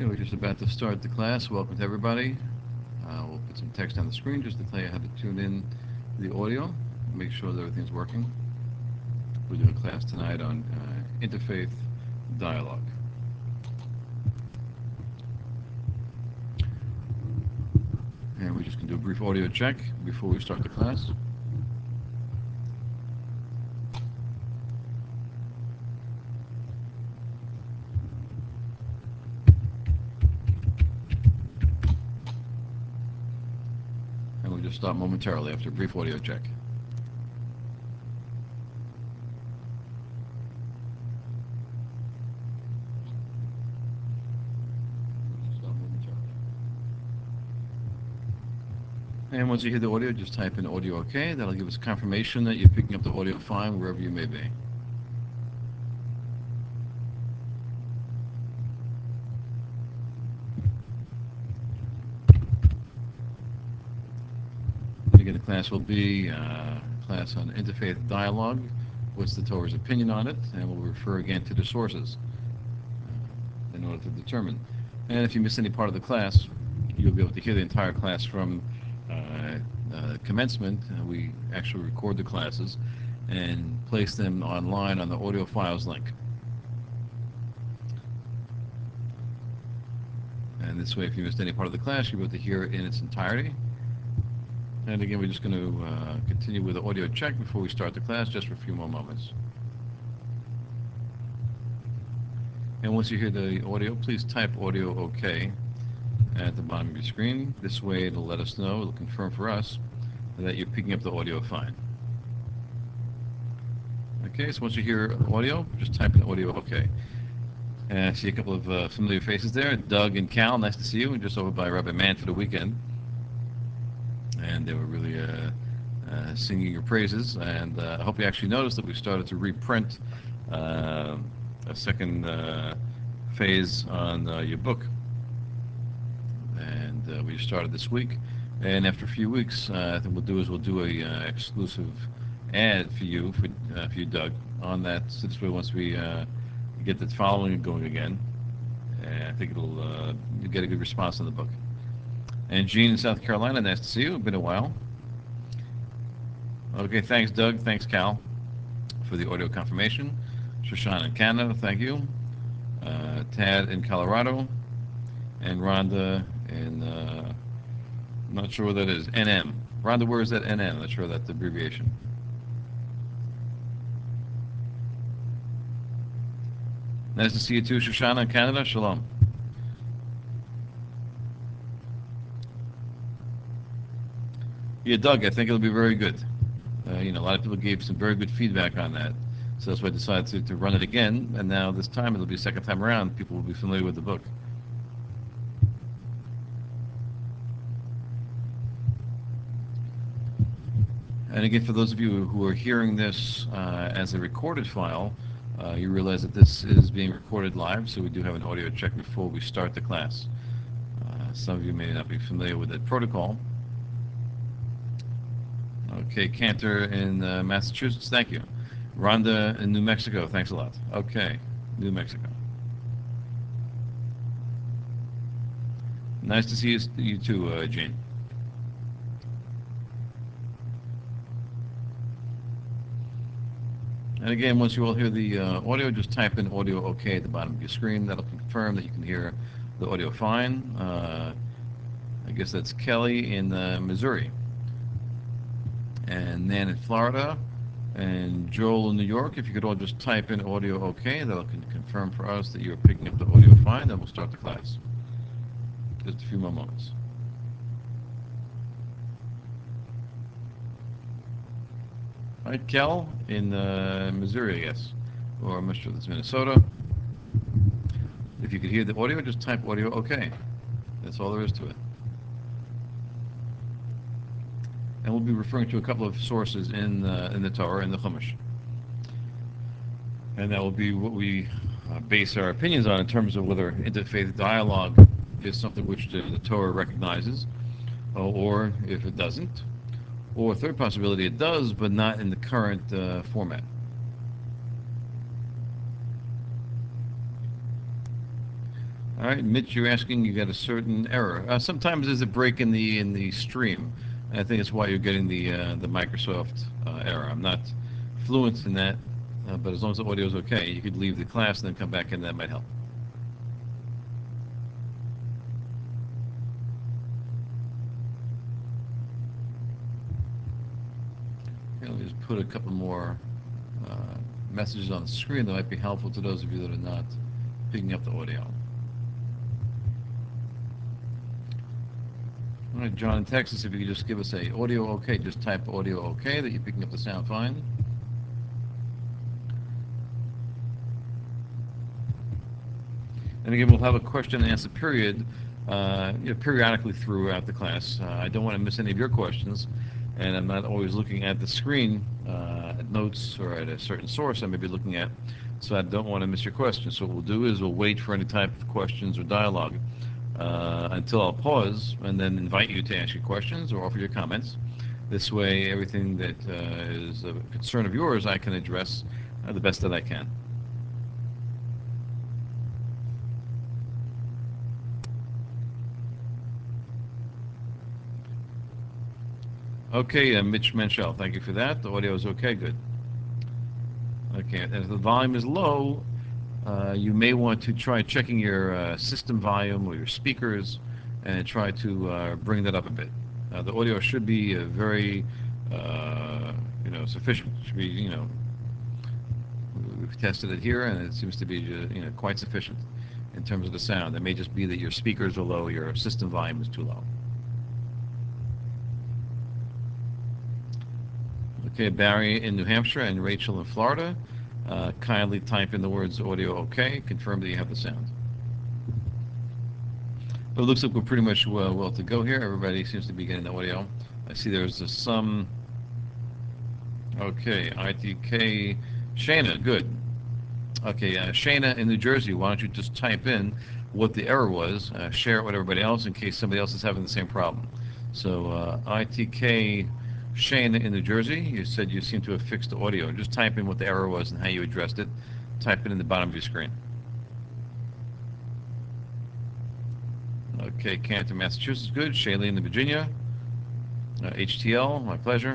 Okay, we're just about to start the class. Welcome to everybody. We'll put some text on the screen just to tell you how to tune in the audio, make sure that everything's working. We're doing a class tonight on interfaith dialogue. And we're just going to do a brief audio check before we start the class. And we'll just stop momentarily after a brief audio check. And once you hear the audio, just type in audio OK. That'll give us confirmation that you're picking up the audio fine wherever you may be. Again, the class will be a class on interfaith dialogue. What's the Torah's opinion on it? And we'll refer again to the sources in order to determine. And if you miss any part of the class, you'll be able to hear the entire class from commencement. We actually record the classes and place them online on the audio files link. And this way, if you missed any part of the class, you'll be able to hear it in its entirety. And again, we're just going to continue with the audio check before we start the class, just for a few more moments. And once you hear the audio, please type audio OK at the bottom of your screen. This way it'll let us know, it'll confirm for us that you're picking up the audio fine. Okay, so once you hear audio, just type in audio OK. And I see a couple of familiar faces there. Doug and Cal, nice to see you. We're just over by Rabbi Mann for the weekend. And they were really singing your praises. And I hope you actually noticed that we started to reprint a second phase on your book. And we started this week. And after a few weeks, I think we'll do a exclusive ad for you, Doug, on that. So this way, once we get the following going again, I think you'll get a good response on the book. And Gene in South Carolina, nice to see you. It's been a while. Okay, thanks, Doug. Thanks, Cal, for the audio confirmation. Shoshan in Canada, thank you. Tad in Colorado. And Rhonda in, I'm not sure what that is, NM. Rhonda, where is that NM? I'm not sure that's the abbreviation. Nice to see you too, Shoshana in Canada. Shalom. Yeah, Doug, I think it'll be very good. A lot of people gave some very good feedback on that. So that's why I decided to run it again. And now this time, it'll be the second time around. People will be familiar with the book. And again, for those of you who are hearing this as a recorded file, you realize that this is being recorded live, so we do have an audio check before we start the class. Some of you may not be familiar with that protocol. Okay, Cantor in Massachusetts, thank you. Rhonda in New Mexico, thanks a lot. Okay, New Mexico. Nice to see you too, Jane. And again, once you all hear the audio, just type in audio OK at the bottom of your screen. That'll confirm that you can hear the audio fine. I guess that's Kelly in Missouri. And Nan in Florida. And Joel in New York. If you could all just type in audio OK, that'll confirm for us that you're picking up the audio fine. Then we'll start the class. Just a few more moments. All right, Kel in Missouri, I guess, or I'm not sure that's Minnesota. If you could hear the audio, just type audio OK. That's all there is to it. And we'll be referring to a couple of sources in the Torah, in the Chumash. And that will be what we base our opinions on in terms of whether interfaith dialogue is something which the Torah recognizes, or if it doesn't. Or a third possibility, it does, but not in the current format. All right, Mitch, you're asking, you got a certain error. Sometimes there's a break in the stream. And I think that's why you're getting the Microsoft error. I'm not fluent in that, but as long as the audio is okay, you could leave the class and then come back in. That might help. Okay, let me just put a couple more uh, messages on the screen that might be helpful to those of you that are not picking up the audio. All right, John in Texas, if you could just give us a audio okay, just type audio okay that you're picking up the sound fine. And again, we'll have a question and answer period periodically throughout the class. I don't want to miss any of your questions, and I'm not always looking at the screen at notes or at a certain source I may be looking at, so I don't want to miss your questions. So what we'll do is we'll wait for any type of questions or dialogue until I'll pause and then invite you to ask your questions or offer your comments. This way, everything that is a concern of yours I can address the best that I can. Okay, Mitch Menchel, thank you for that. The audio is okay, good. Okay, as the volume is low, you may want to try checking your system volume or your speakers and try to bring that up a bit. The audio should be very, sufficient. Should be, we've tested it here and it seems to be, quite sufficient in terms of the sound. It may just be that your speakers are low, your system volume is too low. Okay, Barry in New Hampshire and Rachel in Florida. Kindly type in the words audio okay, confirm that you have the sound. But it looks like we're pretty much well to go here. Everybody seems to be getting the audio. I see there's some, okay, ITK, Shayna, good. Okay, Shayna in New Jersey, why don't you just type in what the error was, share it with everybody else in case somebody else is having the same problem. So ITK Shayna in New Jersey, you said you seem to have fixed the audio. Just type in what the error was and how you addressed it. Type it in the bottom of your screen. Okay, Canton, Massachusetts, good. Shailene in Virginia. HTL, my pleasure.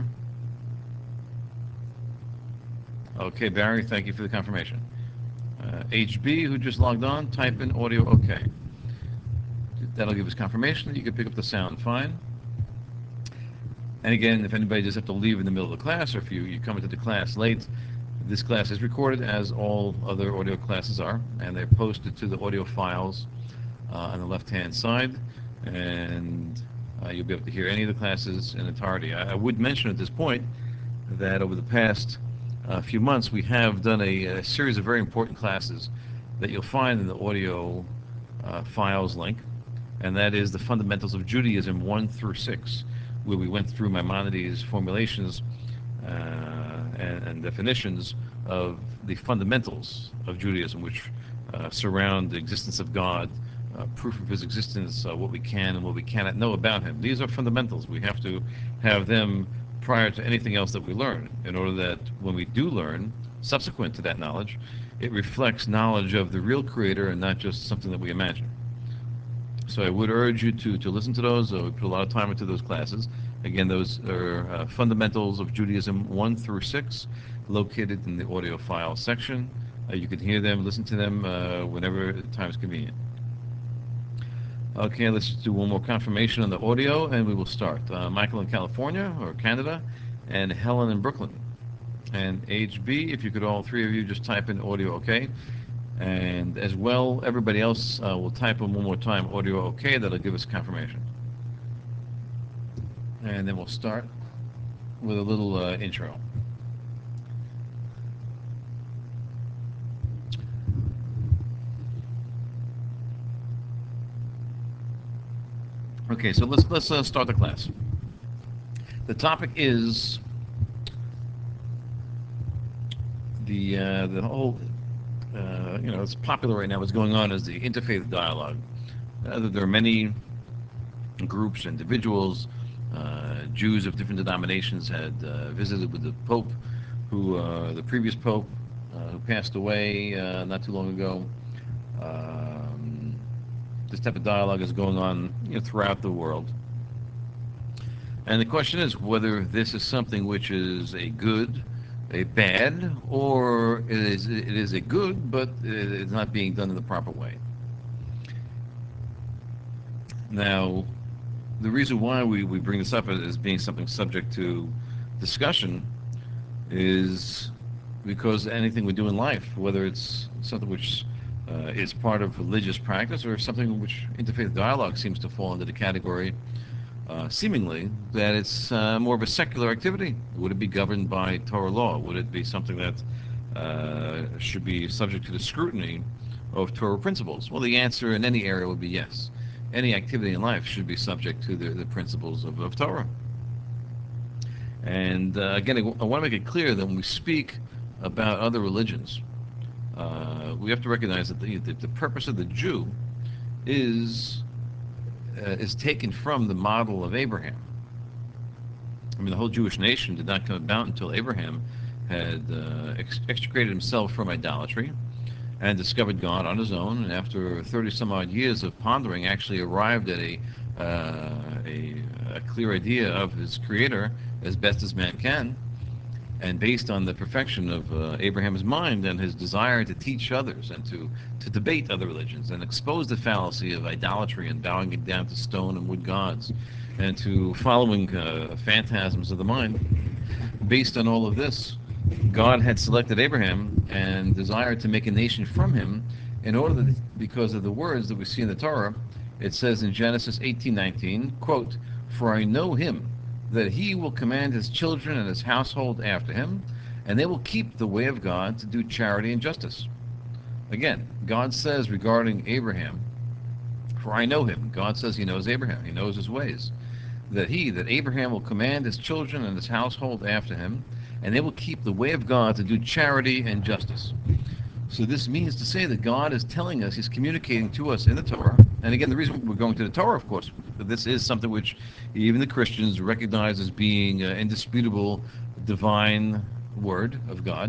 Okay, Barry, thank you for the confirmation. HB, who just logged on, type in audio okay. That'll give us confirmation that you can pick up the sound fine. And again, if anybody does have to leave in the middle of the class, or if you come into the class late, this class is recorded as all other audio classes are, and they're posted to the audio files on the left-hand side, and you'll be able to hear any of the classes in entirety. I would mention at this point that over the past few months, we have done a series of very important classes that you'll find in the audio files link, and that is the Fundamentals of Judaism 1 through 6, where we went through Maimonides' formulations and definitions of the fundamentals of Judaism, which surround the existence of God, proof of his existence, what we can and what we cannot know about him. These are fundamentals. We have to have them prior to anything else that we learn, in order that when we do learn, subsequent to that knowledge, it reflects knowledge of the real creator and not just something that we imagine. So I would urge you to listen to those. We put a lot of time into those classes. Again, those are Fundamentals of Judaism 1 through 6, located in the audio file section. You can hear them, listen to them whenever the time is convenient. Okay, let's just do one more confirmation on the audio, and we will start. Michael in California, or Canada, and Helen in Brooklyn. And HB, if you could all three of you just type in audio okay. And as well, everybody else will type in one more time audio okay. That'll give us confirmation. And then we'll start with a little intro. Okay, so let's start the class. The topic is the whole it's popular right now. What's going on is the interfaith dialogue. There are many groups, individuals, Jews of different denominations had visited with the Pope, the previous Pope, who passed away not too long ago. This type of dialogue is going on, throughout the world. And the question is whether this is something which is a good, a bad, or it is a good, but it's not being done in the proper way. Now, the reason why we bring this up as being something subject to discussion is because anything we do in life, whether it's something which is part of religious practice or something which interfaith dialogue seems to fall into the category, seemingly, that it's more of a secular activity. Would it be governed by Torah law? Would it be something that should be subject to the scrutiny of Torah principles? Well, the answer in any area would be yes. Any activity in life should be subject to the principles of Torah. And again, I want to make it clear that when we speak about other religions, we have to recognize that the purpose of the Jew is taken from the model of Abraham. I mean, the whole Jewish nation did not come about until Abraham had extricated himself from idolatry and discovered God on his own, and after 30 some odd years of pondering, actually arrived at a clear idea of his creator as best as man can. And based on the perfection of Abraham's mind and his desire to teach others and to debate other religions and expose the fallacy of idolatry and bowing it down to stone and wood gods and to following phantasms of the mind, based on all of this, God had selected Abraham and desired to make a nation from him in order that, because of the words that we see in the Torah, it says in Genesis 18:19, quote, "For I know him, that he will command his children and his household after him, and they will keep the way of God to do charity and justice." Again, God says regarding Abraham, "For I know him." God says he knows Abraham. He knows his ways. That Abraham will command his children and his household after him, and they will keep the way of God to do charity and justice. So this means to say that God is telling us, he's communicating to us in the Torah. And again, the reason we're going to the Torah, of course, this is something which even the Christians recognize as being indisputable divine word of God.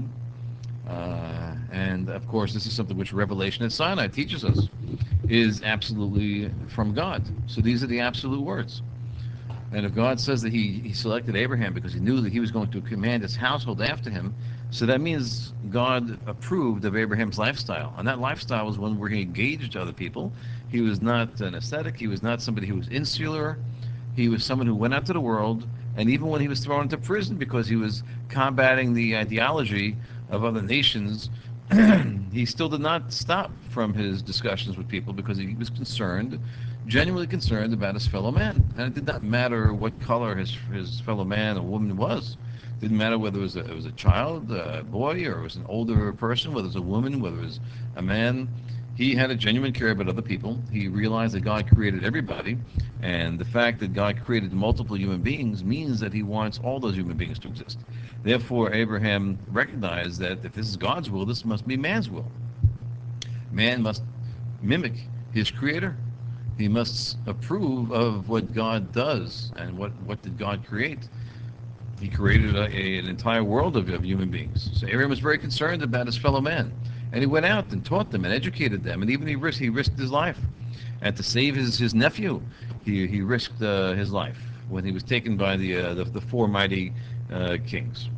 And of course, this is something which Revelation at Sinai teaches us is absolutely from God. So these are the absolute words. And if God says that he selected Abraham because he knew that he was going to command his household after him, so that means God approved of Abraham's lifestyle. And that lifestyle was one where he engaged other people. He was not an ascetic. He was not somebody who was insular. He was someone who went out to the world. And even when he was thrown into prison because he was combating the ideology of other nations, he still did not stop from his discussions with people because he was concerned, genuinely concerned about his fellow man. And it did not matter what color his fellow man or woman was. It didn't matter whether it was a child, a boy, or it was an older person, whether it was a woman, whether it was a man. He had a genuine care about other people. He realized that God created everybody, and the fact that God created multiple human beings means that he wants all those human beings to exist. Therefore, Abraham recognized that if this is God's will, this must be man's will. Man must mimic his creator. He must approve of what God does. And what did God create? He created an entire world of human beings. So Abraham was very concerned about his fellow man. And he went out and taught them and educated them. And even he risked his life. And to save his nephew, he risked his life when he was taken by the four mighty kings.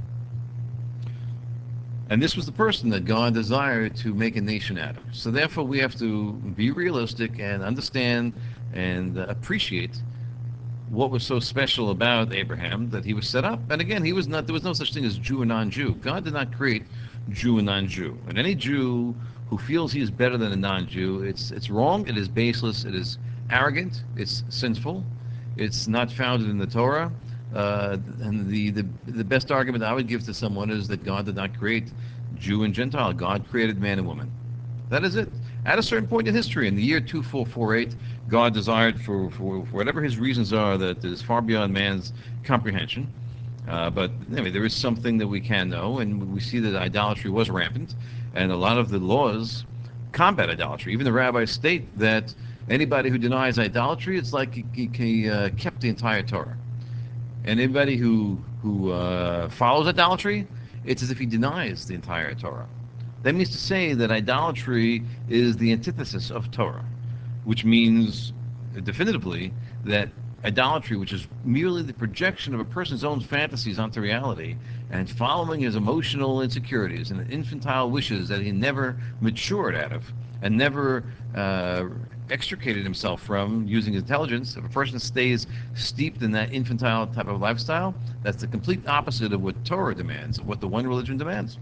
And this was the person that God desired to make a nation out of. So therefore, we have to be realistic and understand and appreciate what was so special about Abraham that he was set up. And again, there was no such thing as Jew and non-Jew. God did not create Jew and non-Jew. And any Jew who feels he is better than a non-Jew, it's wrong, it is baseless, it is arrogant, it's sinful, it's not founded in the Torah. And the best argument I would give to someone is that God did not create Jew and Gentile. God created man and woman. That is it. At a certain point in history, in the year 2448, God desired for whatever his reasons are that is far beyond man's comprehension. But anyway, there is something that we can know, and we see that idolatry was rampant, and a lot of the laws combat idolatry. Even the rabbis state that anybody who denies idolatry, it's like he kept the entire Torah. And anybody who follows idolatry, it's as if he denies the entire Torah. That means to say that idolatry is the antithesis of Torah. which means definitively that idolatry, which is merely the projection of a person's own fantasies onto reality and following his emotional insecurities and infantile wishes that he never matured out of and never extricated himself from using his intelligence. If a person stays steeped in that infantile type of lifestyle, that's the complete opposite of what Torah demands, of what the one religion demands.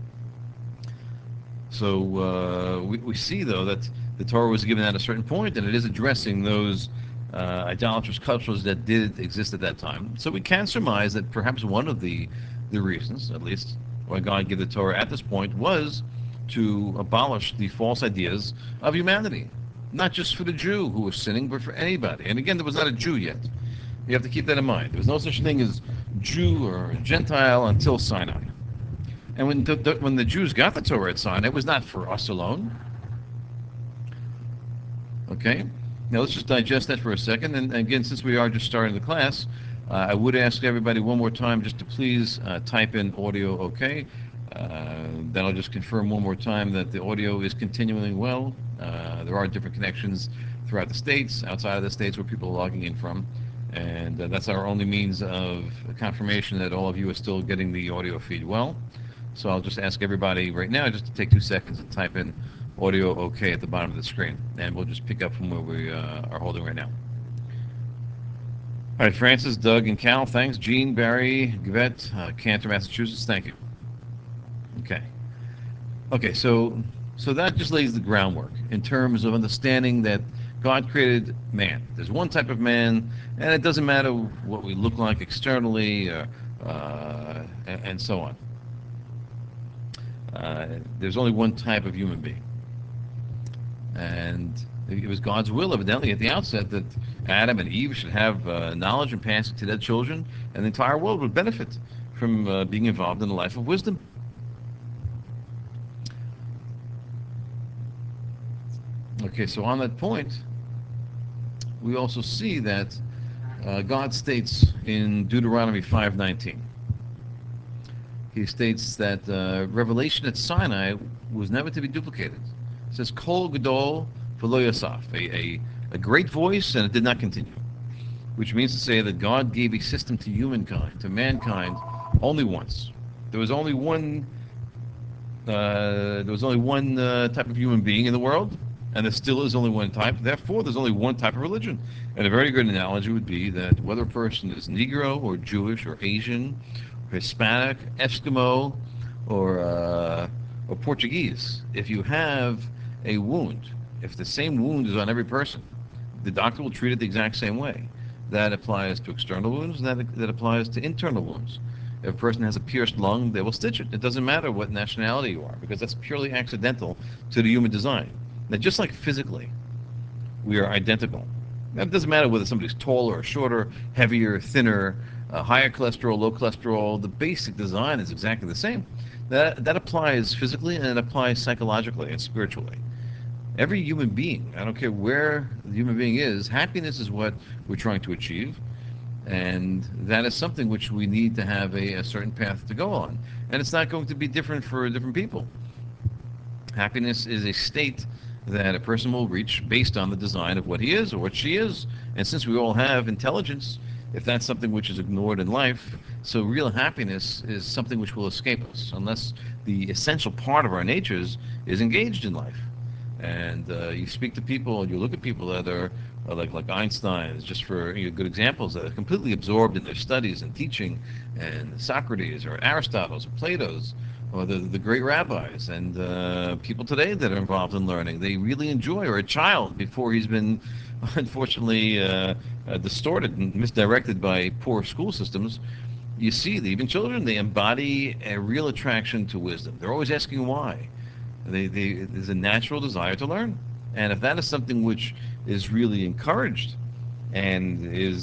So we see, though, that the Torah was given at a certain point, and it is addressing those idolatrous cultures that did exist at that time. So we can surmise that perhaps one of the reasons, at least, why God gave the Torah at this point was to abolish the false ideas of humanity, not just for the Jew who was sinning, but for anybody. And again, there was not a Jew yet. You have to keep that in mind. There was no such thing as Jew or Gentile until Sinai. And when the Jews got the Torah at Sinai, it was not for us alone. Okay? Now let's just digest that for a second. And again, since we are just starting the class, I would ask everybody one more time just to please type in audio okay. That'll just confirm one more time that the audio is continuing well. There are different connections throughout the states, outside of the states where people are logging in from. And that's our only means of confirmation that all of you are still getting the audio feed well. So I'll just ask everybody right now just to take 2 seconds and type in audio okay at the bottom of the screen. And we'll just pick up from where we are holding right now. All right, Francis, Doug, and Cal, thanks. Gene, Barry, Gvet, Cantor, Massachusetts, thank you. Okay, so that just lays the groundwork in terms of understanding that God created man. There's one type of man, and it doesn't matter what we look like externally and so on. There's only one type of human being. And it was God's will, evidently, at the outset that Adam and Eve should have knowledge and pass it to their children, and the entire world would benefit from being involved in a life of wisdom. Okay, so on that point, we also see that God states in Deuteronomy 5:19. He states that revelation at Sinai was never to be duplicated. It says, Kol Gadol V'lo Yosaf, a great voice, and it did not continue. Which means to say that God gave a system to humankind, to mankind, only once. There was only one. Type of human being in the world, and there still is only one type. Therefore, there's only one type of religion. And a very good analogy would be that whether a person is Negro or Jewish or Asian, or Hispanic, Eskimo, or Portuguese, if you have a wound, if the same wound is on every person, the doctor will treat it the exact same way. That applies to external wounds, and that applies to internal wounds. If a person has a pierced lung, they will stitch it. It doesn't matter what nationality you are, because that's purely accidental to the human design. Now, just like physically, we are identical. Now, it doesn't matter whether somebody's taller or shorter, heavier, thinner, higher cholesterol, low cholesterol. The basic design is exactly the same. That applies physically, and it applies psychologically and spiritually. Every human being, I don't care where the human being is, happiness is what we're trying to achieve. And that is something which we need to have a certain path to go on. And it's not going to be different for different people. Happiness is a state that a person will reach based on the design of what he is or what she is. And since we all have intelligence, if that's something which is ignored in life, so real happiness is something which will escape us unless the essential part of our natures is engaged in life. And you speak to people, you look at people that are like Einstein, just for good examples, that are completely absorbed in their studies and teaching, and Socrates or Aristotle's or Plato's, or the great rabbis, and people today that are involved in learning. They really enjoy, or a child before he's been, unfortunately, distorted and misdirected by poor school systems. You see that even children, they embody a real attraction to wisdom. They're always asking why. There's a natural desire to learn. And if that is something which is really encouraged and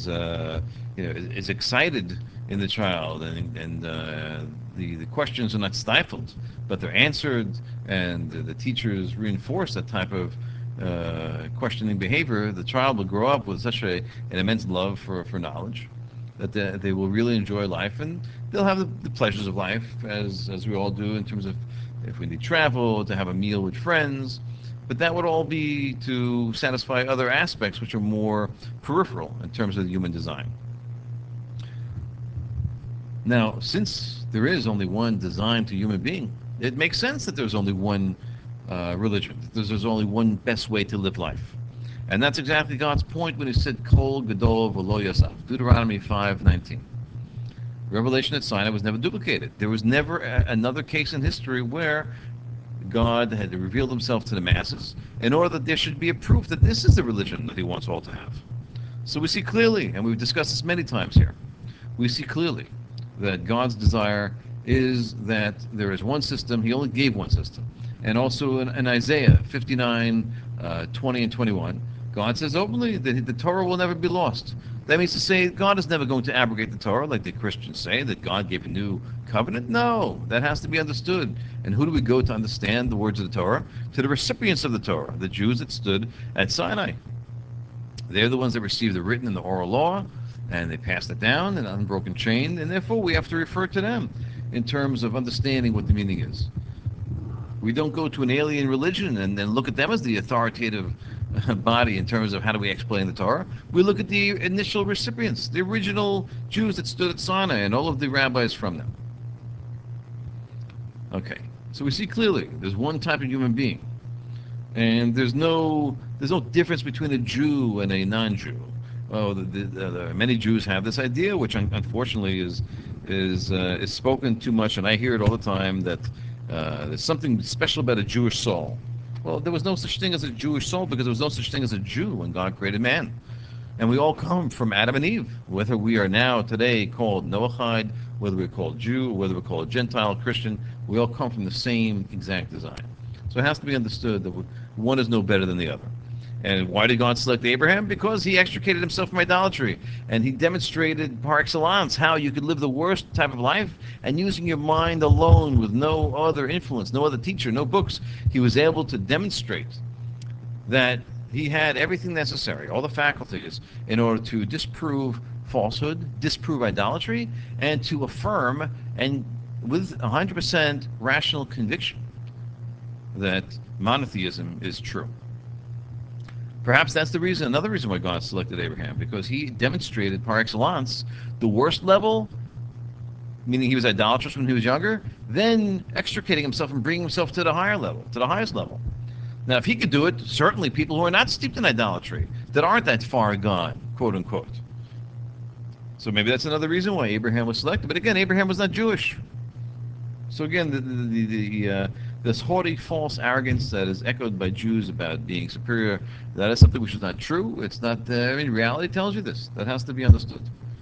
is excited in the child, and the questions are not stifled, but they're answered, and the teachers reinforce that type of questioning behavior, the child will grow up with such an immense love for knowledge that they will really enjoy life, and they'll have the pleasures of life as we all do, in terms of if we need travel, to have a meal with friends, But that would all be to satisfy other aspects which are more peripheral in terms of the human design. Now, since there is only one design to human being, it makes sense that there's only one religion. There's only one best way to live life. And that's exactly God's point when he said, Kol Gadol V'lo Yasaf, Deuteronomy 5:19. Revelation at Sinai was never duplicated. There was never another case in history where God had revealed himself to the masses in order that there should be a proof that this is the religion that he wants all to have. So we see clearly, and we've discussed this many times here, we see clearly that God's desire is that there is one system. He only gave one system. And also in Isaiah 59, 20 and 21, God says openly that the Torah will never be lost. That means to say God is never going to abrogate the Torah like the Christians say, that God gave a new covenant. No, that has to be understood. And who do we go to understand the words of the Torah? To the recipients of the Torah, the Jews that stood at Sinai. They're the ones that received the written and the oral law, and they passed it down in an unbroken chain, and therefore we have to refer to them in terms of understanding what the meaning is. We don't go to an alien religion and then look at them as the authoritative body in terms of how do we explain the Torah. We look at the initial recipients, the original Jews that stood at Sinai, and all of the rabbis from them. Okay, so we see clearly there's one type of human being, and there's no difference between a Jew and a non-Jew. Oh, many Jews have this idea, which unfortunately is spoken too much, and I hear it all the time, that there's something special about a Jewish soul. Well, there was no such thing as a Jewish soul because there was no such thing as a Jew when God created man. And we all come from Adam and Eve, whether we are now today called Noahide, whether we're called Jew, whether we're called Gentile, Christian, we all come from the same exact design. So it has to be understood that one is no better than the other. And why did God select Abraham? Because he extricated himself from idolatry. And he demonstrated par excellence how you could live the worst type of life and using your mind alone with no other influence, no other teacher, no books. He was able to demonstrate that he had everything necessary, all the faculties, in order to disprove falsehood, disprove idolatry, and to affirm, and with 100% rational conviction, that monotheism is true. Perhaps that's the reason, another reason why God selected Abraham, because he demonstrated par excellence the worst level, meaning he was idolatrous when he was younger, then extricating himself and bringing himself to the higher level, to the highest level. Now, if he could do it, certainly people who are not steeped in idolatry, that aren't that far gone, quote unquote. So maybe that's another reason why Abraham was selected. But again, Abraham was not Jewish. So again, this haughty, false arrogance that is echoed by Jews about being superior, that is something which is not true. It's not, reality tells you this. That has to be understood.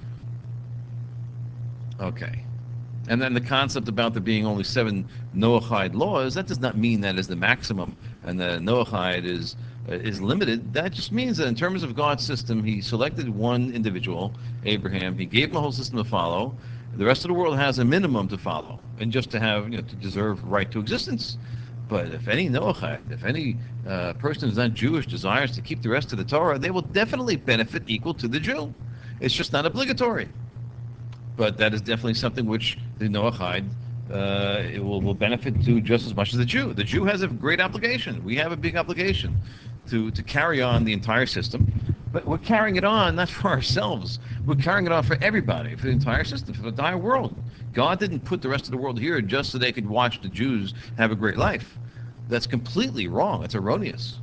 Okay. And then the concept about there being only 7 Noahide laws, that does not mean that is the maximum and that Noahide is limited. That just means that in terms of God's system, he selected one individual, Abraham. He gave him a whole system to follow. The rest of the world has a minimum to follow, and just to have, to deserve right to existence. But if any Noahide, if any person who's not Jewish desires to keep the rest of the Torah, they will definitely benefit equal to the Jew. It's just not obligatory. But that is definitely something which the Noahide it will benefit to just as much as the Jew. The Jew has a great obligation. We have a big obligation to carry on the entire system. But we're carrying it on not for ourselves. We're carrying it on for everybody, for the entire system, for the entire world. God didn't put the rest of the world here just so they could watch the Jews have a great life. That's completely wrong. It's erroneous.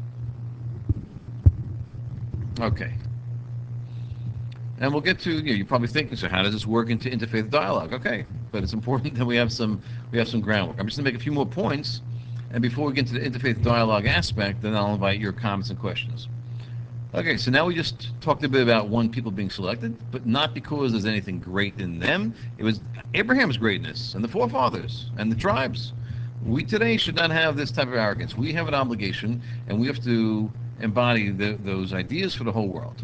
Okay. And we'll get to, you're probably thinking, so how does this work into interfaith dialogue? Okay, but it's important that we have some groundwork. I'm just going to make a few more points, and before we get to the interfaith dialogue aspect, then I'll invite your comments and questions. Okay, so now we just talked a bit about one people being selected, but not because there's anything great in them. It was Abraham's greatness, and the forefathers, and the tribes. We today should not have this type of arrogance. We have an obligation, and we have to embody those ideas for the whole world.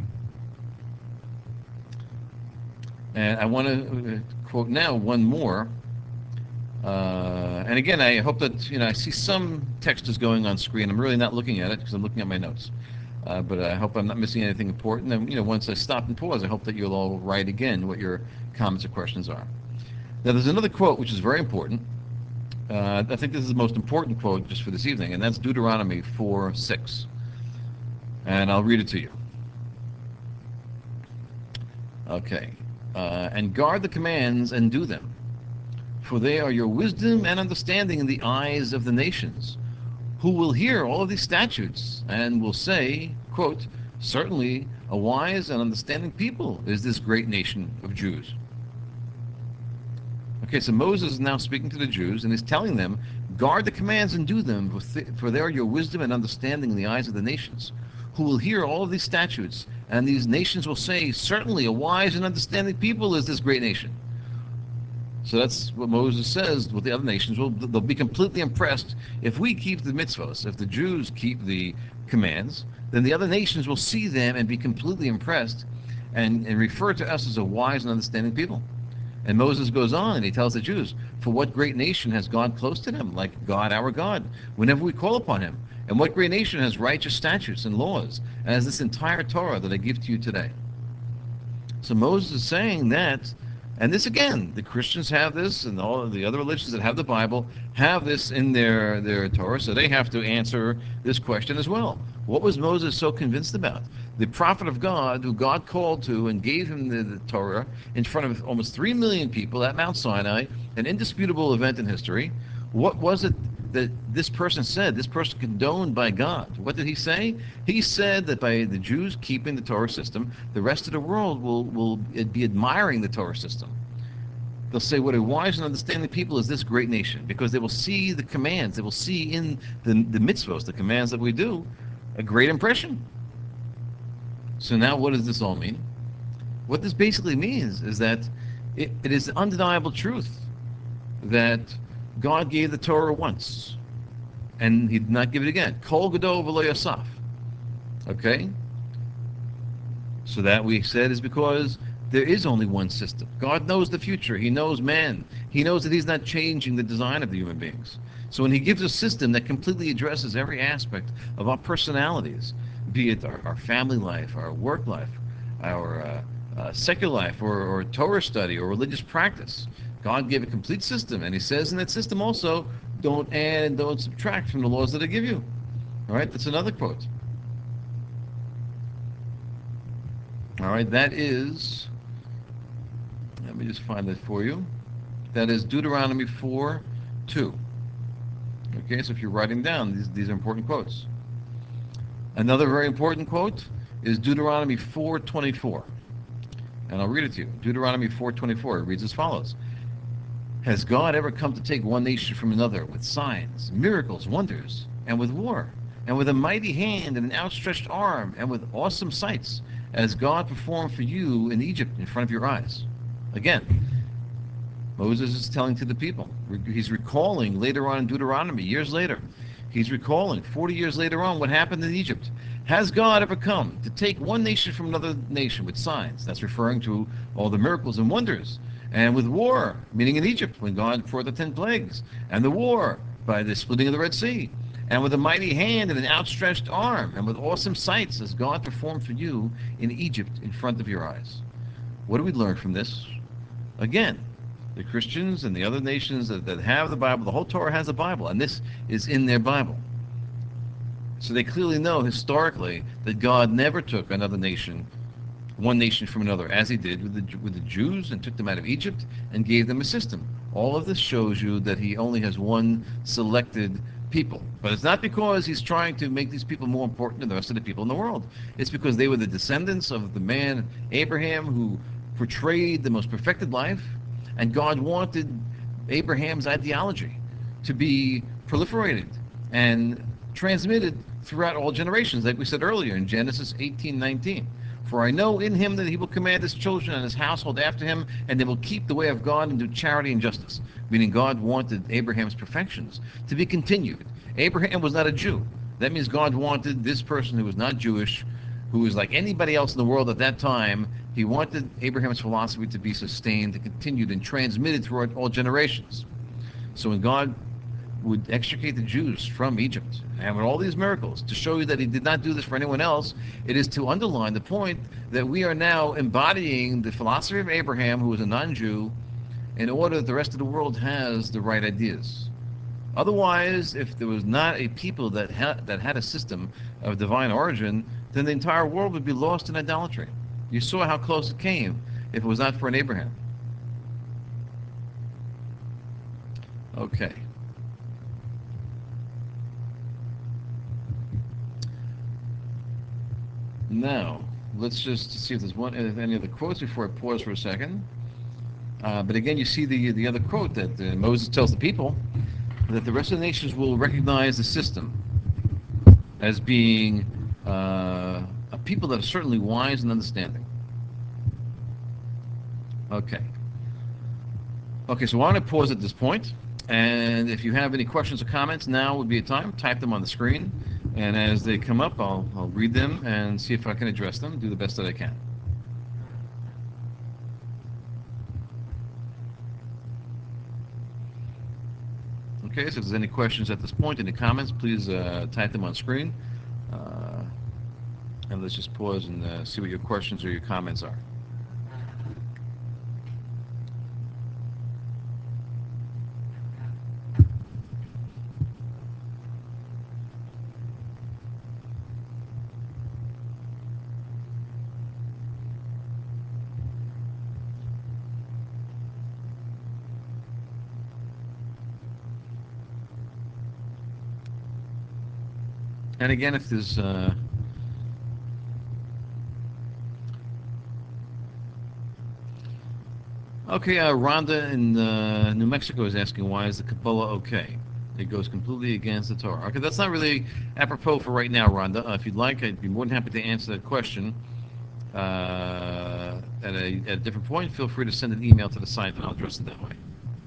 And I want to quote now one more. And again, I hope that, I see some text is going on screen. I'm really not looking at it because I'm looking at my notes. But I hope I'm not missing anything important. And, once I stop and pause, I hope that you'll all write again what your comments or questions are. Now, there's another quote which is very important. I think this is the most important quote just for this evening, and that's Deuteronomy 4:6. And I'll read it to you. Okay. And guard the commands and do them, for they are your wisdom and understanding in the eyes of the nations, who will hear all of these statutes and will say, quote, certainly a wise and understanding people is this great nation of Jews. Okay, so Moses is now speaking to the Jews and is telling them, guard the commands and do them, for they are your wisdom and understanding in the eyes of the nations, who will hear all of these statutes, and these nations will say, certainly a wise and understanding people is this great nation. So that's what Moses says with the other nations. They'll be completely impressed if we keep the mitzvahs. If the Jews keep the commands, then the other nations will see them and be completely impressed and refer to us as a wise and understanding people. And Moses goes on and he tells the Jews, for what great nation has gone close to him, like God our God, whenever we call upon him? And what great nation has righteous statutes and laws, as this entire Torah that I give to you today? So Moses is saying that, and this again, the Christians have this, and all of the other religions that have the Bible have this in their Torah, so they have to answer this question as well. What was Moses so convinced about? The prophet of God, who God called to and gave him the Torah in front of almost 3 million people at Mount Sinai, an indisputable event in history. What was it that this person said, this person condoned by God? What did he say? He said that by the Jews keeping the Torah system, the rest of the world will be admiring the Torah system. They'll say, what a wise and understanding people is this great nation, because they will see the commands, they will see in the mitzvahs, the commands that we do, a great impression. So now what does this all mean? What this basically means is that it is the undeniable truth that God gave the Torah once, and he did not give it again. Kol gadol v'lo yasaf. Okay? So that we said is because there is only one system. God knows the future. He knows man. He knows that he's not changing the design of the human beings. So when he gives a system that completely addresses every aspect of our personalities, be it our family life, our work life, our secular life, or Torah study, or religious practice, God gave a complete system, and he says in that system also, don't add and don't subtract from the laws that I give you. All right, that's another quote. All right, that is, let me just find that for you. That is Deuteronomy 4:2. Okay, so if you're writing down, these are important quotes. Another very important quote is Deuteronomy 4:24. And I'll read it to you. Deuteronomy 4:24, it reads as follows. Has God ever come to take one nation from another with signs, miracles, wonders, and with war, and with a mighty hand and an outstretched arm, and with awesome sights, as God performed for you in Egypt in front of your eyes? Again, Moses is telling to the people. He's recalling later on in Deuteronomy, years later. He's recalling 40 years later on what happened in Egypt. Has God ever come to take one nation from another nation with signs? That's referring to all the miracles and wonders. And with war, meaning in Egypt, when God brought the 10 plagues. And the war, by the splitting of the Red Sea. And with a mighty hand and an outstretched arm. And with awesome sights, as God performed for you in Egypt in front of your eyes. What do we learn from this? Again, the Christians and the other nations that have the Bible, the whole Torah has a Bible, and this is in their Bible. So they clearly know historically that God never took another nation, one nation from another, as he did with the Jews and took them out of Egypt and gave them a system. All of this shows you that he only has one selected people. But it's not because he's trying to make these people more important than the rest of the people in the world. It's because they were the descendants of the man Abraham, who portrayed the most perfected life, and God wanted Abraham's ideology to be proliferated and transmitted throughout all generations, like we said earlier in Genesis 18:19. For I know in him that he will command his children and his household after him, and they will keep the way of God and do charity and justice. Meaning God wanted Abraham's perfections to be continued. Abraham was not a Jew. That means God wanted this person who was not Jewish, who was like anybody else in the world at that time. He wanted Abraham's philosophy to be sustained and continued and transmitted throughout all generations. So when God would extricate the Jews from Egypt, and with all these miracles, to show you that he did not do this for anyone else, it is to underline the point that we are now embodying the philosophy of Abraham, who was a non-Jew, in order that the rest of the world has the right ideas. Otherwise, if there was not a people that had a system of divine origin, then the entire world would be lost in idolatry. You saw how close it came if it was not for an Abraham. Okay. Now, let's just see if there's any other quotes before I pause for a second. But again, you see the other quote that Moses tells the people that the rest of the nations will recognize the system as being a people that are certainly wise and understanding. Okay. Okay, so I want to pause at this point, and if you have any questions or comments, now would be a time. Type them on the screen, and as they come up, I'll read them and see if I can address them, do the best that I can. Okay, so if there's any questions at this point, any comments, please type them on screen. Uh, and let's just pause and see what your questions or your comments are. And again, if there's okay, Rhonda in New Mexico is asking why is the Kabbalah okay? It goes completely against the Torah. Okay, that's not really apropos for right now, Rhonda. If you'd like, I'd be more than happy to answer that question at a different point. Feel free to send an email to the site, and I'll address it that way.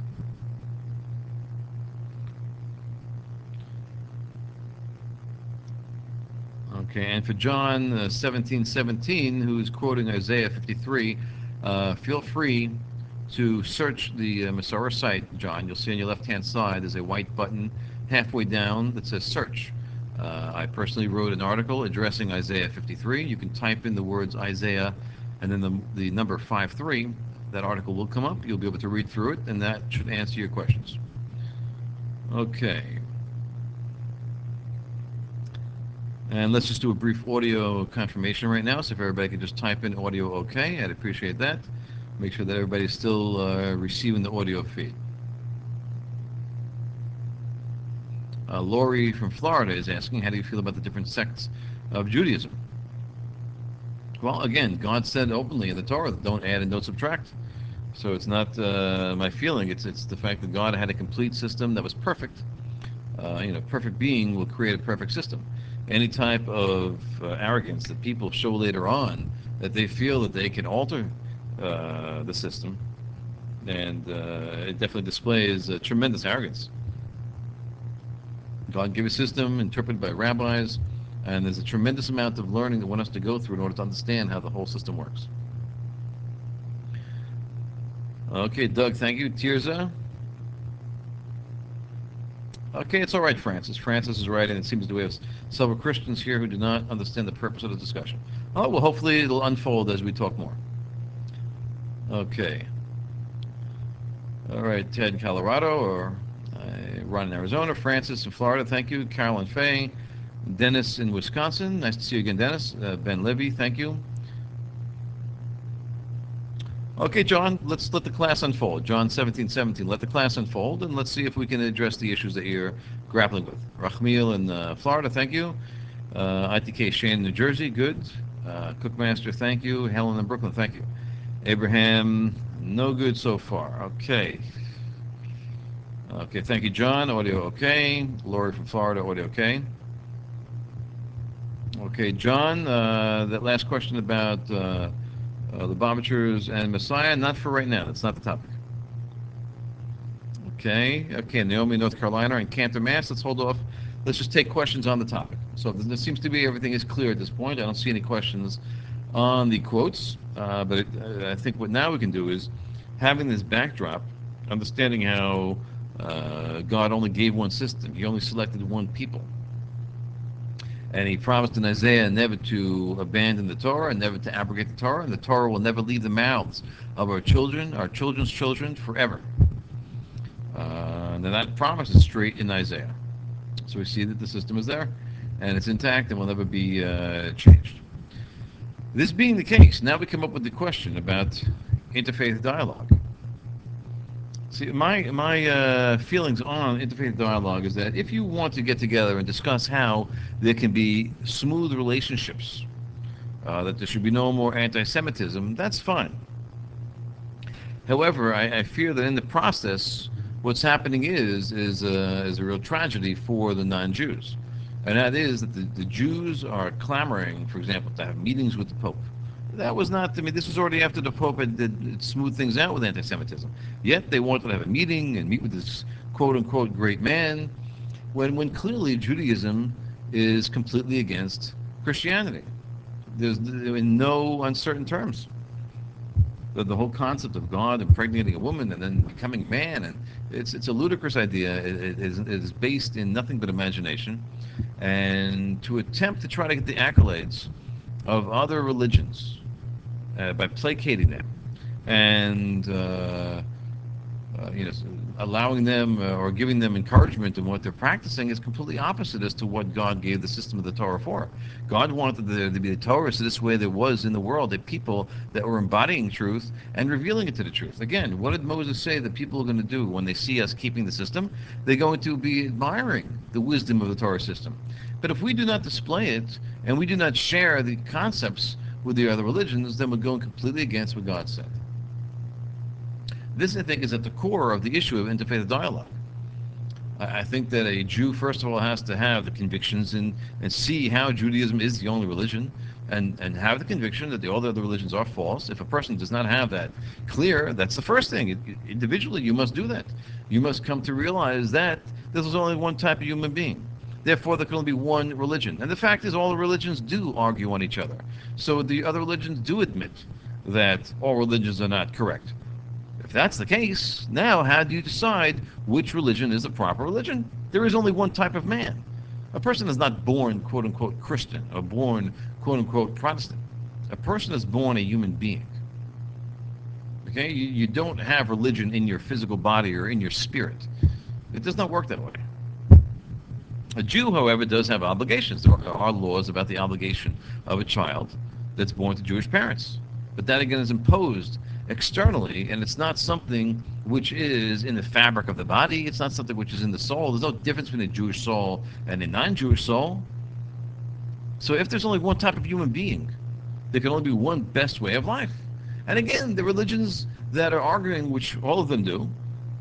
Okay, and for John 17:17, who's quoting Isaiah 53, feel free to search the Masorah site, John. You'll see on your left-hand side there's a white button halfway down that says search. I personally wrote an article addressing Isaiah 53. You can type in the words Isaiah and then the number 53. That article will come up. You'll be able to read through it, and that should answer your questions. Okay. And let's just do a brief audio confirmation right now. So if everybody could just type in audio okay, I'd appreciate that. Make sure that everybody's still receiving the audio feed. Lori from Florida is asking, how do you feel about the different sects of Judaism? Well, again, God said openly in the Torah, don't add and don't subtract. So it's not my feeling. It's the fact that God had a complete system that was perfect. Perfect being will create a perfect system. Any type of arrogance that people show later on that they feel that they can alter the system, and it definitely displays tremendous arrogance. God gave a system interpreted by rabbis, and there's a tremendous amount of learning that one has to go through in order to understand how the whole system works. Okay, Doug, thank you. Tirza. Okay, it's all right, Francis. Francis is right, and it seems that we have several Christians here who do not understand the purpose of the discussion. Oh, well, hopefully it'll unfold as we talk more. Okay. All right, Ted in Colorado, or Ron in Arizona, Francis in Florida, thank you. Carolyn Fay, Dennis in Wisconsin, nice to see you again, Dennis. Ben Levy, thank you. Okay, John, let's let the class unfold. John 17:17, let the class unfold, and let's see if we can address the issues that you're grappling with. Rachmiel in Florida, thank you. ITK Shane, New Jersey, good. Cookmaster, thank you. Helen in Brooklyn, thank you. Abraham, no good so far. Okay. Okay, thank you, John. Audio okay. Lori from Florida, audio okay. Okay, John, that last question about the Lubavitchers and Messiah, not for right now. That's not the topic. Okay, Naomi, North Carolina, and Cantor, Mass. Let's hold off. Let's just take questions on the topic. So there seems to be everything is clear at this point. I don't see any questions on the quotes, but I think what now we can do is having this backdrop, understanding how God only gave one system. He only selected one people. And he promised in Isaiah never to abandon the Torah and never to abrogate the Torah, and the Torah will never leave the mouths of our children, our children's children, forever. And that promise is straight in Isaiah. So we see that the system is there, and it's intact and will never be changed. This being the case, now we come up with the question about interfaith dialogue. See, my feelings on interfaith dialogue is that if you want to get together and discuss how there can be smooth relationships, that there should be no more anti-Semitism, that's fine. However, I fear that in the process, what's happening is a real tragedy for the non-Jews, and that is that the Jews are clamoring, for example, to have meetings with the Pope. That was not. I mean, this was already after the Pope had smoothed things out with anti-Semitism. Yet they wanted to have a meeting and meet with this quote-unquote great man, when clearly Judaism is completely against Christianity. There's in no uncertain terms. The whole concept of God impregnating a woman and then becoming man, and it's a ludicrous idea. It is based in nothing but imagination, and to attempt to try to get the accolades of other religions by placating them and allowing them or giving them encouragement in what they're practicing is completely opposite as to what God gave the system of the Torah for. God wanted there to be the Torah so this way there was in the world a people that were embodying truth and revealing it to the truth. Again, what did Moses say that people are going to do when they see us keeping the system? They're going to be admiring the wisdom of the Torah system. But if we do not display it and we do not share the concepts with the other religions, then we're going completely against what God said. This, I think, is at the core of the issue of interfaith dialogue. I think that a Jew, first of all, has to have the convictions and see how Judaism is the only religion and have the conviction that all the other religions are false. If a person does not have that clear, that's the first thing. Individually, you must do that. You must come to realize that there's only one type of human being. Therefore, there can only be one religion. And the fact is, all the religions do argue on each other. So the other religions do admit that all religions are not correct. If that's the case, now how do you decide which religion is the proper religion? There is only one type of man. A person is not born, quote unquote, Christian or born, quote unquote, Protestant. A person is born a human being. Okay? You don't have religion in your physical body or in your spirit. It does not work that way. A Jew, however, does have obligations. There are laws about the obligation of a child that's born to Jewish parents. But that again is imposed externally, and it's not something which is in the fabric of the body. It's not something which is in the soul. There's no difference between a Jewish soul and a non-Jewish soul. So if there's only one type of human being, there can only be one best way of life. And again, the religions that are arguing, which all of them do,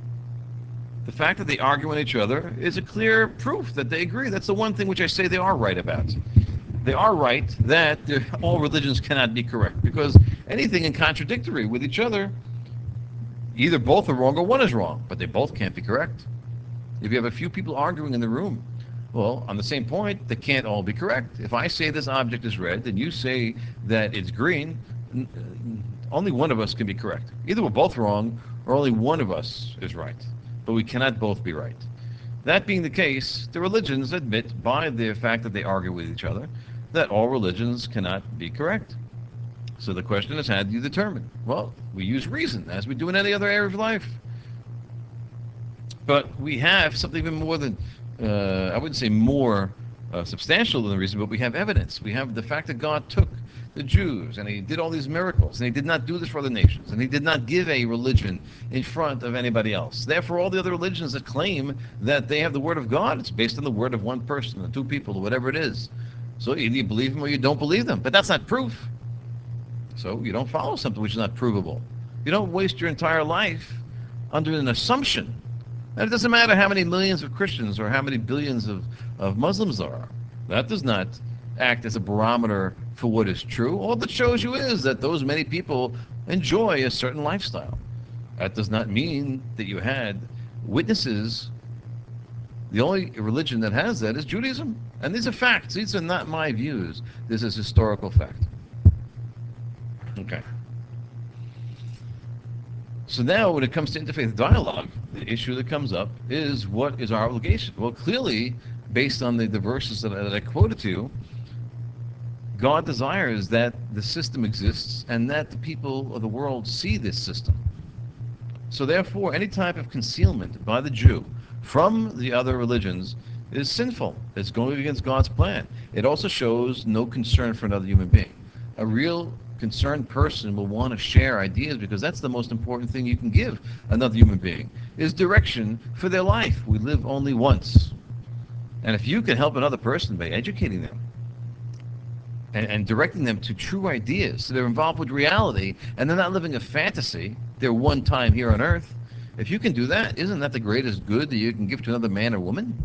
the fact that they argue with each other is a clear proof that they agree. That's the one thing which I say they are right about. They are right that all religions cannot be correct, because anything in contradictory with each other, either both are wrong or one is wrong, but they both can't be correct. If you have a few people arguing in the room, well, on the same point, they can't all be correct. If I say this object is red and you say that it's green, only one of us can be correct. Either we're both wrong or only one of us is right, but we cannot both be right. That being the case, the religions admit by the fact that they argue with each other that all religions cannot be correct. So the question is, how do you determine? Well, we use reason, as we do in any other area of life. But we have something even more than, I wouldn't say more substantial than the reason, but we have evidence. We have the fact that God took the Jews and he did all these miracles, and he did not do this for other nations, and he did not give a religion in front of anybody else. Therefore, all the other religions that claim that they have the word of God, it's based on the word of one person, or two people, or whatever it is. So either you believe them or you don't believe them, but that's not proof. So you don't follow something which is not provable. You don't waste your entire life under an assumption. And it doesn't matter how many millions of Christians or how many billions of Muslims there are. That does not act as a barometer for what is true. All that shows you is that those many people enjoy a certain lifestyle. That does not mean that you had witnesses. The only religion that has that is Judaism. And these are facts. These are not my views. This is historical fact. Okay. So now when it comes to interfaith dialogue, the issue that comes up is, what is our obligation? Well, clearly, based on the verses that I quoted to you, God desires that the system exists and that the people of the world see this system. So therefore, any type of concealment by the Jew from the other religions is sinful. It's going against God's plan. It also shows no concern for another human being. A real concerned person will want to share ideas because that's the most important thing you can give another human being is direction for their life. We live only once. And if you can help another person by educating them and directing them to true ideas, so they're involved with reality and they're not living a fantasy, they're one time here on earth. If you can do that, isn't that the greatest good that you can give to another man or woman?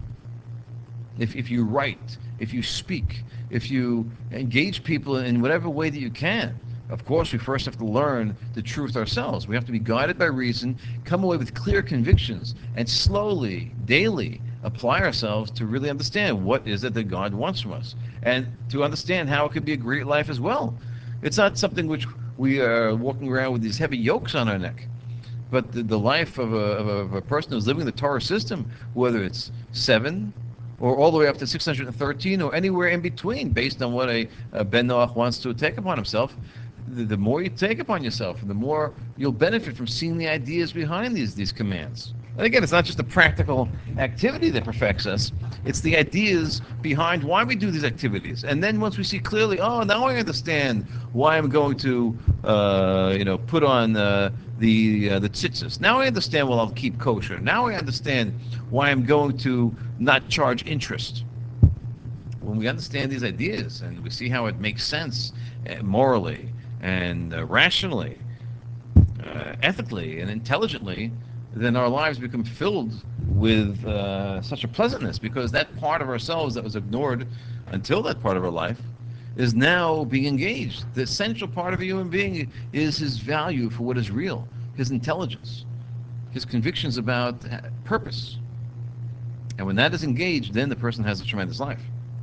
If you write, if you speak, if you engage people in whatever way that you can, of course, we first have to learn the truth ourselves. We have to be guided by reason, come away with clear convictions, and slowly, daily, apply ourselves to really understand what is it that God wants from us, and to understand how it could be a great life as well. It's not something which we are walking around with these heavy yokes on our neck, but the life of a person who's living the Torah system, whether it's 7 or all the way up to 613 or anywhere in between, based on what a Ben Noach wants to take upon himself, the more you take upon yourself, the more you'll benefit from seeing the ideas behind these commands. And again, it's not just the practical activity that perfects us, it's the ideas behind why we do these activities. And then once we see clearly, oh, now I understand why I'm going to, put on the tzitzis. Now I understand why I'll keep kosher. Now I understand why I'm going to not charge interest. When we understand these ideas and we see how it makes sense morally and rationally, ethically and intelligently, then our lives become filled with such a pleasantness, because that part of ourselves that was ignored until that part of our life is now being engaged. The essential part of a human being is his value for what is real, his intelligence, his convictions about purpose. And when that is engaged, then the person has a tremendous life.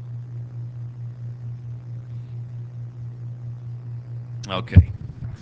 Okay.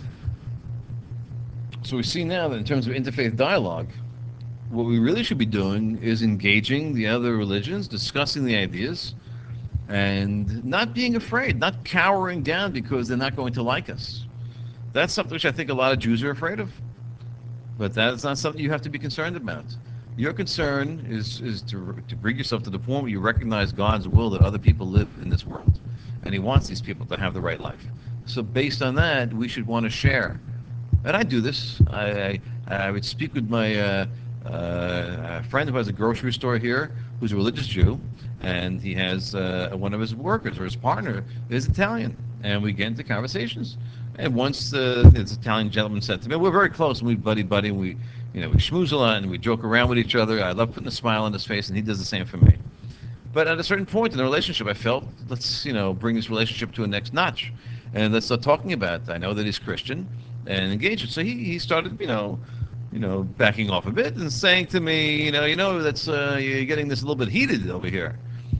So we see now that in terms of interfaith dialogue, what we really should be doing is engaging the other religions, discussing the ideas, and not being afraid, not cowering down because they're not going to like us. That's something which I think a lot of Jews are afraid of. But that's not something you have to be concerned about. Your concern is to bring yourself to the point where you recognize God's will that other people live in this world. And He wants these people to have the right life. So based on that, we should want to share. And I do this. I would speak with my friend who has a grocery store here, who's a religious Jew, and he has one of his workers or his partner is Italian, and we get into conversations. And once this Italian gentleman said to me, "We're very close, and we buddy, and we schmooze a lot, and we joke around with each other. I love putting a smile on his face, and he does the same for me." But at a certain point in the relationship, I felt, let's bring this relationship to a next notch, and let's start talking about it. I know that he's Christian, and engage it. So he started, backing off a bit and saying to me, that's you're getting this a little bit heated over here.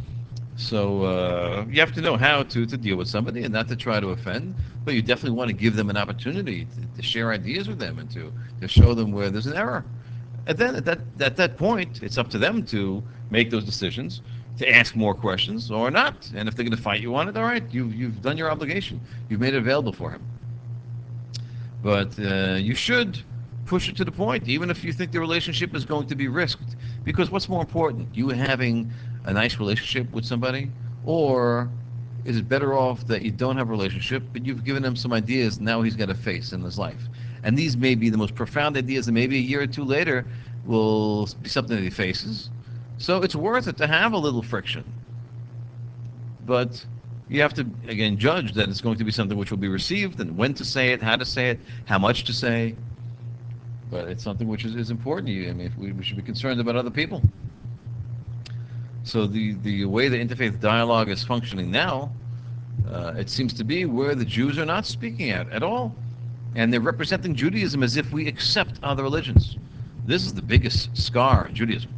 So you have to know how to deal with somebody and not to try to offend, but you definitely want to give them an opportunity to share ideas with them and to show them where there's an error. And then at that point, it's up to them to make those decisions, to ask more questions or not. And if they're going to fight you on it, all right, you've done your obligation. You've made it available for him. But you should push it to the point, even if you think the relationship is going to be risked. Because what's more important, you having a nice relationship with somebody, or is it better off that you don't have a relationship, but you've given him some ideas now he's got to face in his life? And these may be the most profound ideas, and maybe a year or two later will be something that he faces. So it's worth it to have a little friction. But you have to, again, judge that it's going to be something which will be received, and when to say it, how to say it, how much to say. But it's something which is important to you. I mean, we should be concerned about other people. So the way the interfaith dialogue is functioning now, it seems to be where the Jews are not speaking out at all. And they're representing Judaism as if we accept other religions. This is the biggest scar in Judaism.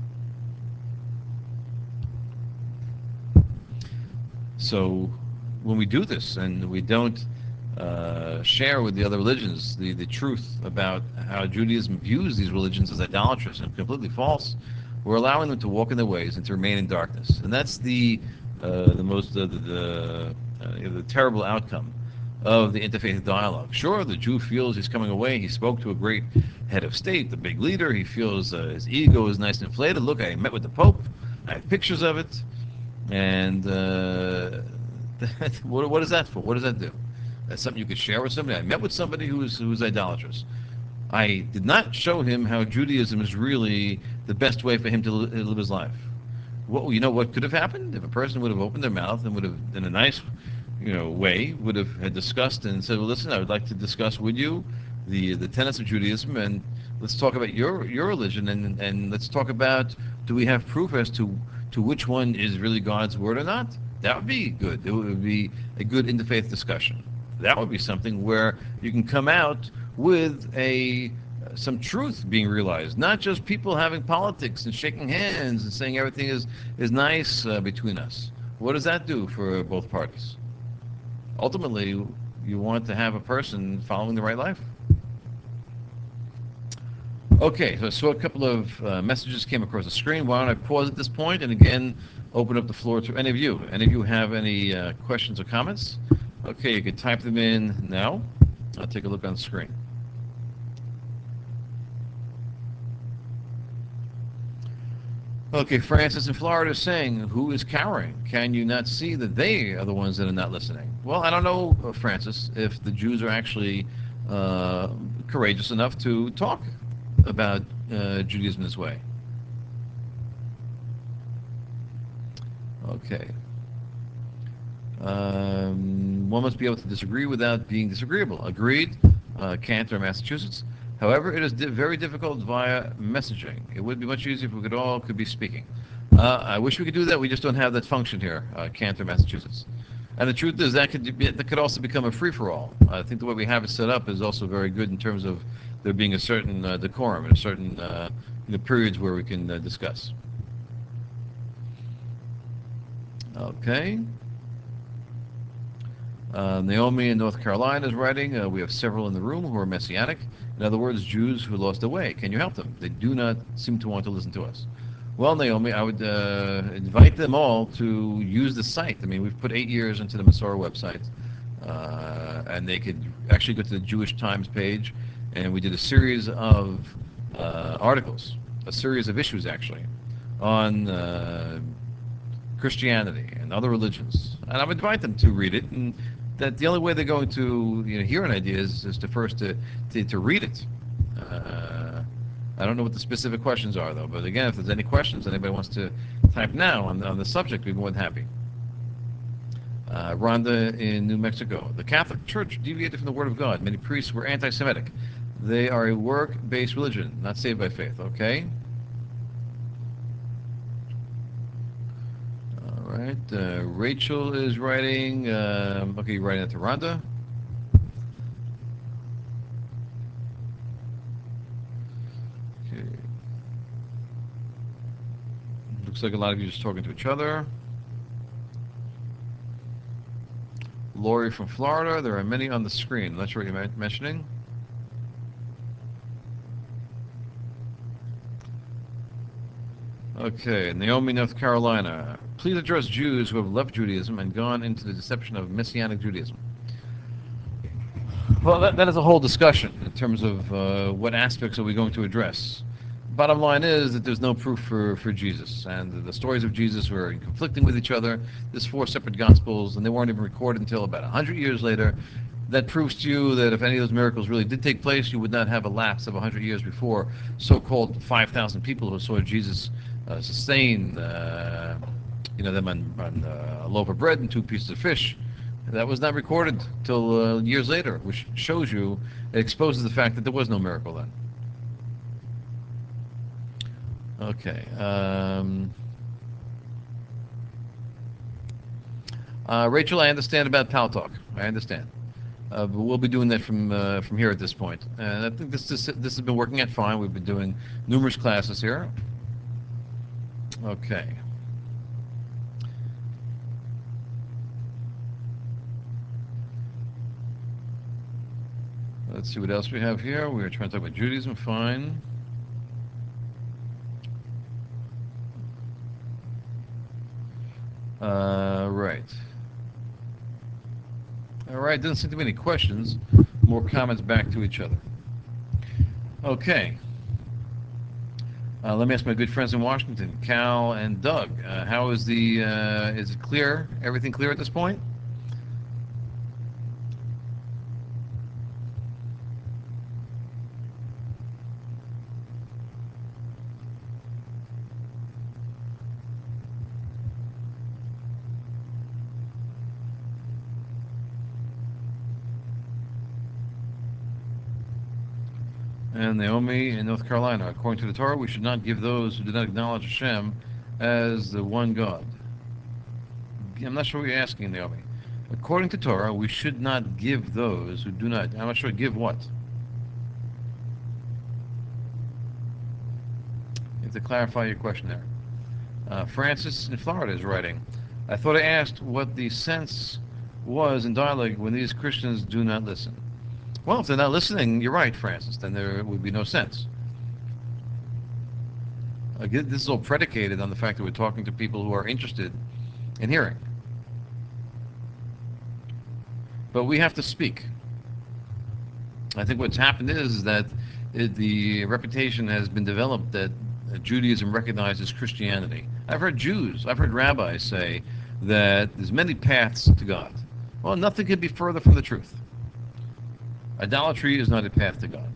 So when we do this and we don't share with the other religions the truth about how Judaism views these religions as idolatrous and completely false, we're allowing them to walk in their ways and to remain in darkness. And that's the most the terrible outcome of the interfaith dialogue. Sure, the Jew feels he's coming away. He spoke to a great head of state, the big leader. He feels his ego is nice and inflated. Look, I met with the Pope. I have pictures of it. And what is that for? What does that do? That's something you could share with somebody. I met with somebody who's idolatrous. I did not show him how Judaism is really the best way for him to live his life. What you know what could have happened if a person would have opened their mouth and would have, in a nice, way, would have had discussed and said, "Well, listen, I would like to discuss with you the tenets of Judaism, and let's talk about your religion, and let's talk about, do we have proof as to which one is really God's word or not?" That would be good. It would be a good interfaith discussion. That would be something where you can come out with a some truth being realized, not just people having politics and shaking hands and saying everything is nice between us. What does that do for both parties? Ultimately, you want to have a person following the right life. Okay, so I saw a couple of messages came across the screen. Why don't I pause at this point and again open up the floor to any of you? Any of you have any questions or comments? Okay, you can type them in now. I'll take a look on the screen. Okay, Francis in Florida is saying, who is cowering? Can you not see that they are the ones that are not listening? Well, I don't know, Francis, if the Jews are actually courageous enough to talk about Judaism this way. Okay. One must be able to disagree without being disagreeable. Agreed. Cantor, Massachusetts. However, it is very difficult via messaging. It would be much easier if we could be speaking. I wish we could do that. We just don't have that function here, Cantor, Massachusetts. And the truth is that could also become a free-for-all. I think the way we have it set up is also very good in terms of there being a certain decorum and a certain periods where we can discuss. Okay. Naomi in North Carolina is writing, we have several in the room who are Messianic. In other words, Jews who lost their way. Can you help them? They do not seem to want to listen to us. Well, Naomi, I would invite them all to use the site. I mean, we've put 8 years into the Masorah website, and they could actually go to the Jewish Times page, and we did a series of articles, a series of issues actually, on Christianity and other religions. And I would invite them to read it, and that the only way they're going to hear an idea is to first to read it. I don't know what the specific questions are, though. But again, if there's any questions, anybody wants to type now on the subject, we'd be more than happy. Rhonda in New Mexico. The Catholic Church deviated from the Word of God. Many priests were anti-Semitic. They are a work-based religion, not saved by faith. Okay. All right. Rachel is writing. Okay, you're writing that to Rhonda. Okay. Looks like a lot of you just talking to each other. Lori from Florida. There are many on the screen. I'm not sure what you're mentioning. Okay, Naomi, North Carolina. Please address Jews who have left Judaism and gone into the deception of Messianic Judaism. Well, that is a whole discussion in terms of what aspects are we going to address. Bottom line is that there's no proof for Jesus, and the stories of Jesus were conflicting with each other. There's 4 separate gospels, and they weren't even recorded until about 100 years later. That proves to you that if any of those miracles really did take place, you would not have a lapse of 100 years before so-called 5,000 people who saw Jesus sustain them on a loaf of bread and 2 pieces of fish. That was not recorded till years later, which shows you, it exposes the fact that there was no miracle then. Okay. Rachel, I understand about Paltalk. I understand. But we'll be doing that from here at this point. And I think this has been working out fine. We've been doing numerous classes here. Okay. Let's see what else we have here. We were trying to talk about Judaism. Fine. Right. All right, doesn't seem to be any questions. More comments back to each other. Okay. Let me ask my good friends in Washington, Cal and Doug. How is is it clear? Everything clear at this point? And Naomi in North Carolina. According to the Torah, we should not give those who do not acknowledge Hashem as the one God. I'm not sure what you're asking, Naomi. According to Torah, we should not give those who do not. I'm not sure. Give what? You have to clarify your question there. Francis in Florida is writing. I thought I asked what the sense was in dialogue when these Christians do not listen. Well, if they're not listening, you're right, Francis. Then there would be no sense. This is all predicated on the fact that we're talking to people who are interested in hearing. But we have to speak. I think what's happened is that the reputation has been developed that Judaism recognizes Christianity. I've heard rabbis say that there's many paths to God. Well, nothing could be further from the truth. Idolatry is not a path to God.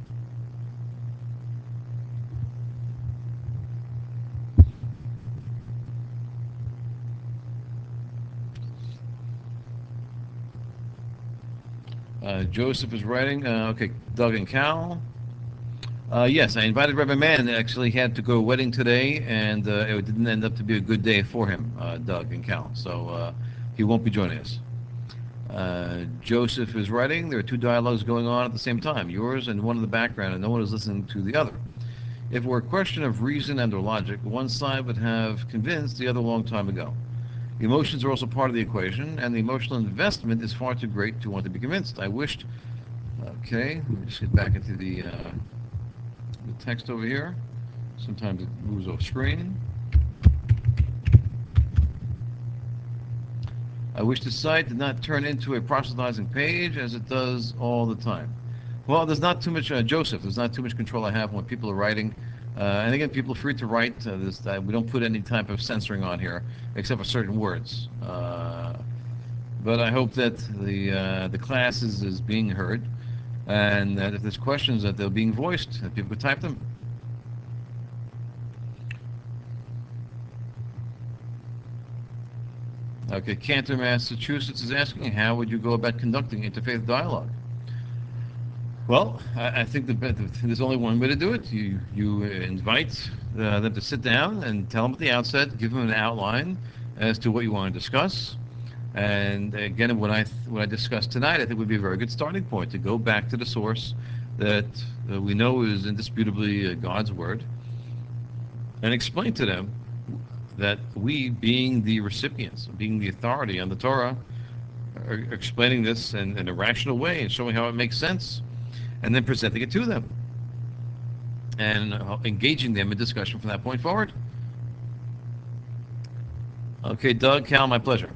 Joseph is writing. Okay, Doug and Cal. Yes, I invited Rabbi Mann. Actually, he had to go to a wedding today, and it didn't end up to be a good day for him, Doug and Cal. So he won't be joining us. Joseph is writing. There are two dialogues going on at the same time, yours and one in the background, and no one is listening to the other. If it were a question of reason and or logic, one side would have convinced the other a long time ago. Emotions are also part of the equation, and the emotional investment is far too great to want to be convinced. I wished. Okay, let me just get back into the text over here. Sometimes it moves off screen. I wish the site did not turn into a proselytizing page as it does all the time. Well, there's not too much, Joseph, there's not too much control I have when people are writing. And again, people are free to write. We don't put any type of censoring on here, except for certain words. But I hope that the class is being heard, and that if there's questions that they're being voiced, that people could type them. Okay, Cantor, Massachusetts is asking, how would you go about conducting interfaith dialogue? Well, I think there's only one way to do it. You invite them to sit down and tell them at the outset, give them an outline as to what you want to discuss. And again, what I discussed tonight, I think would be a very good starting point to go back to the source that we know is indisputably God's word, and explain to them that we, being the recipients, being the authority on the Torah, are explaining this in a rational way and showing how it makes sense, and then presenting it to them and engaging them in discussion from that point forward. Okay, Doug, Cal, my pleasure.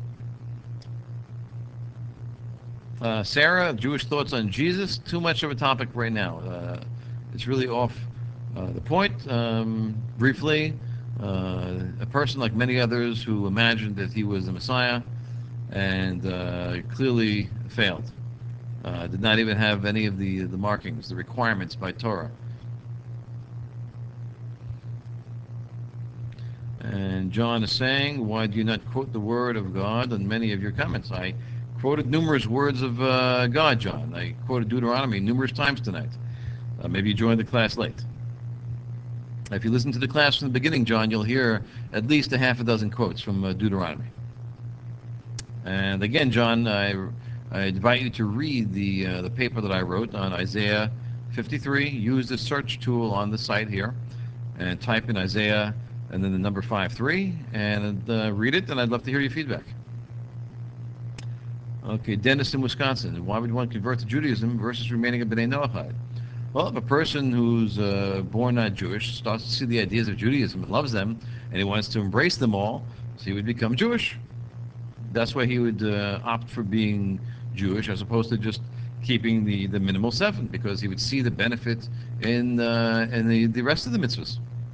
Sarah, Jewish thoughts on Jesus. Too much of a topic right now. It's really off the point. Briefly, a person like many others who imagined that he was the Messiah and clearly failed. Did not even have any of the markings, the requirements by Torah. And John is saying, why do you not quote the word of God in many of your comments? I quoted numerous words of God, John. I quoted Deuteronomy numerous times tonight. Maybe you joined the class late. If you listen to the class from the beginning, John, you'll hear at least a half a dozen quotes from Deuteronomy. And again, John, I invite you to read the paper that I wrote on Isaiah 53. Use the search tool on the site here and type in Isaiah and then the number 53 and read it, and I'd love to hear your feedback. Okay, Dennis in Wisconsin. Why would one convert to Judaism versus remaining a B'nai Noachide? Well, if a person who's born not Jewish starts to see the ideas of Judaism and loves them, and he wants to embrace them all, so he would become Jewish. That's why he would opt for being Jewish, as opposed to just keeping the minimal seven, because he would see the benefit in the rest of the mitzvahs.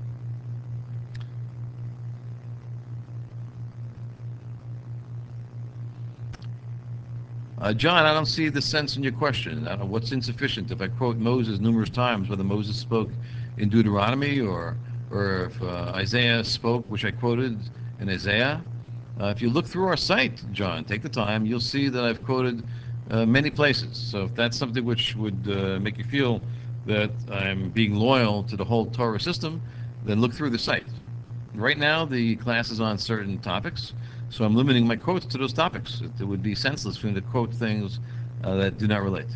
John, I don't see the sense in your question. What's insufficient? If I quote Moses numerous times, whether Moses spoke in Deuteronomy or if Isaiah spoke, which I quoted in Isaiah. If you look through our site, John, take the time, you'll see that I've quoted many places. So if that's something which would make you feel that I'm being loyal to the whole Torah system, then look through the site. Right now, the class is on certain topics, so I'm limiting my quotes to those topics. It would be senseless for me to quote things that do not relate.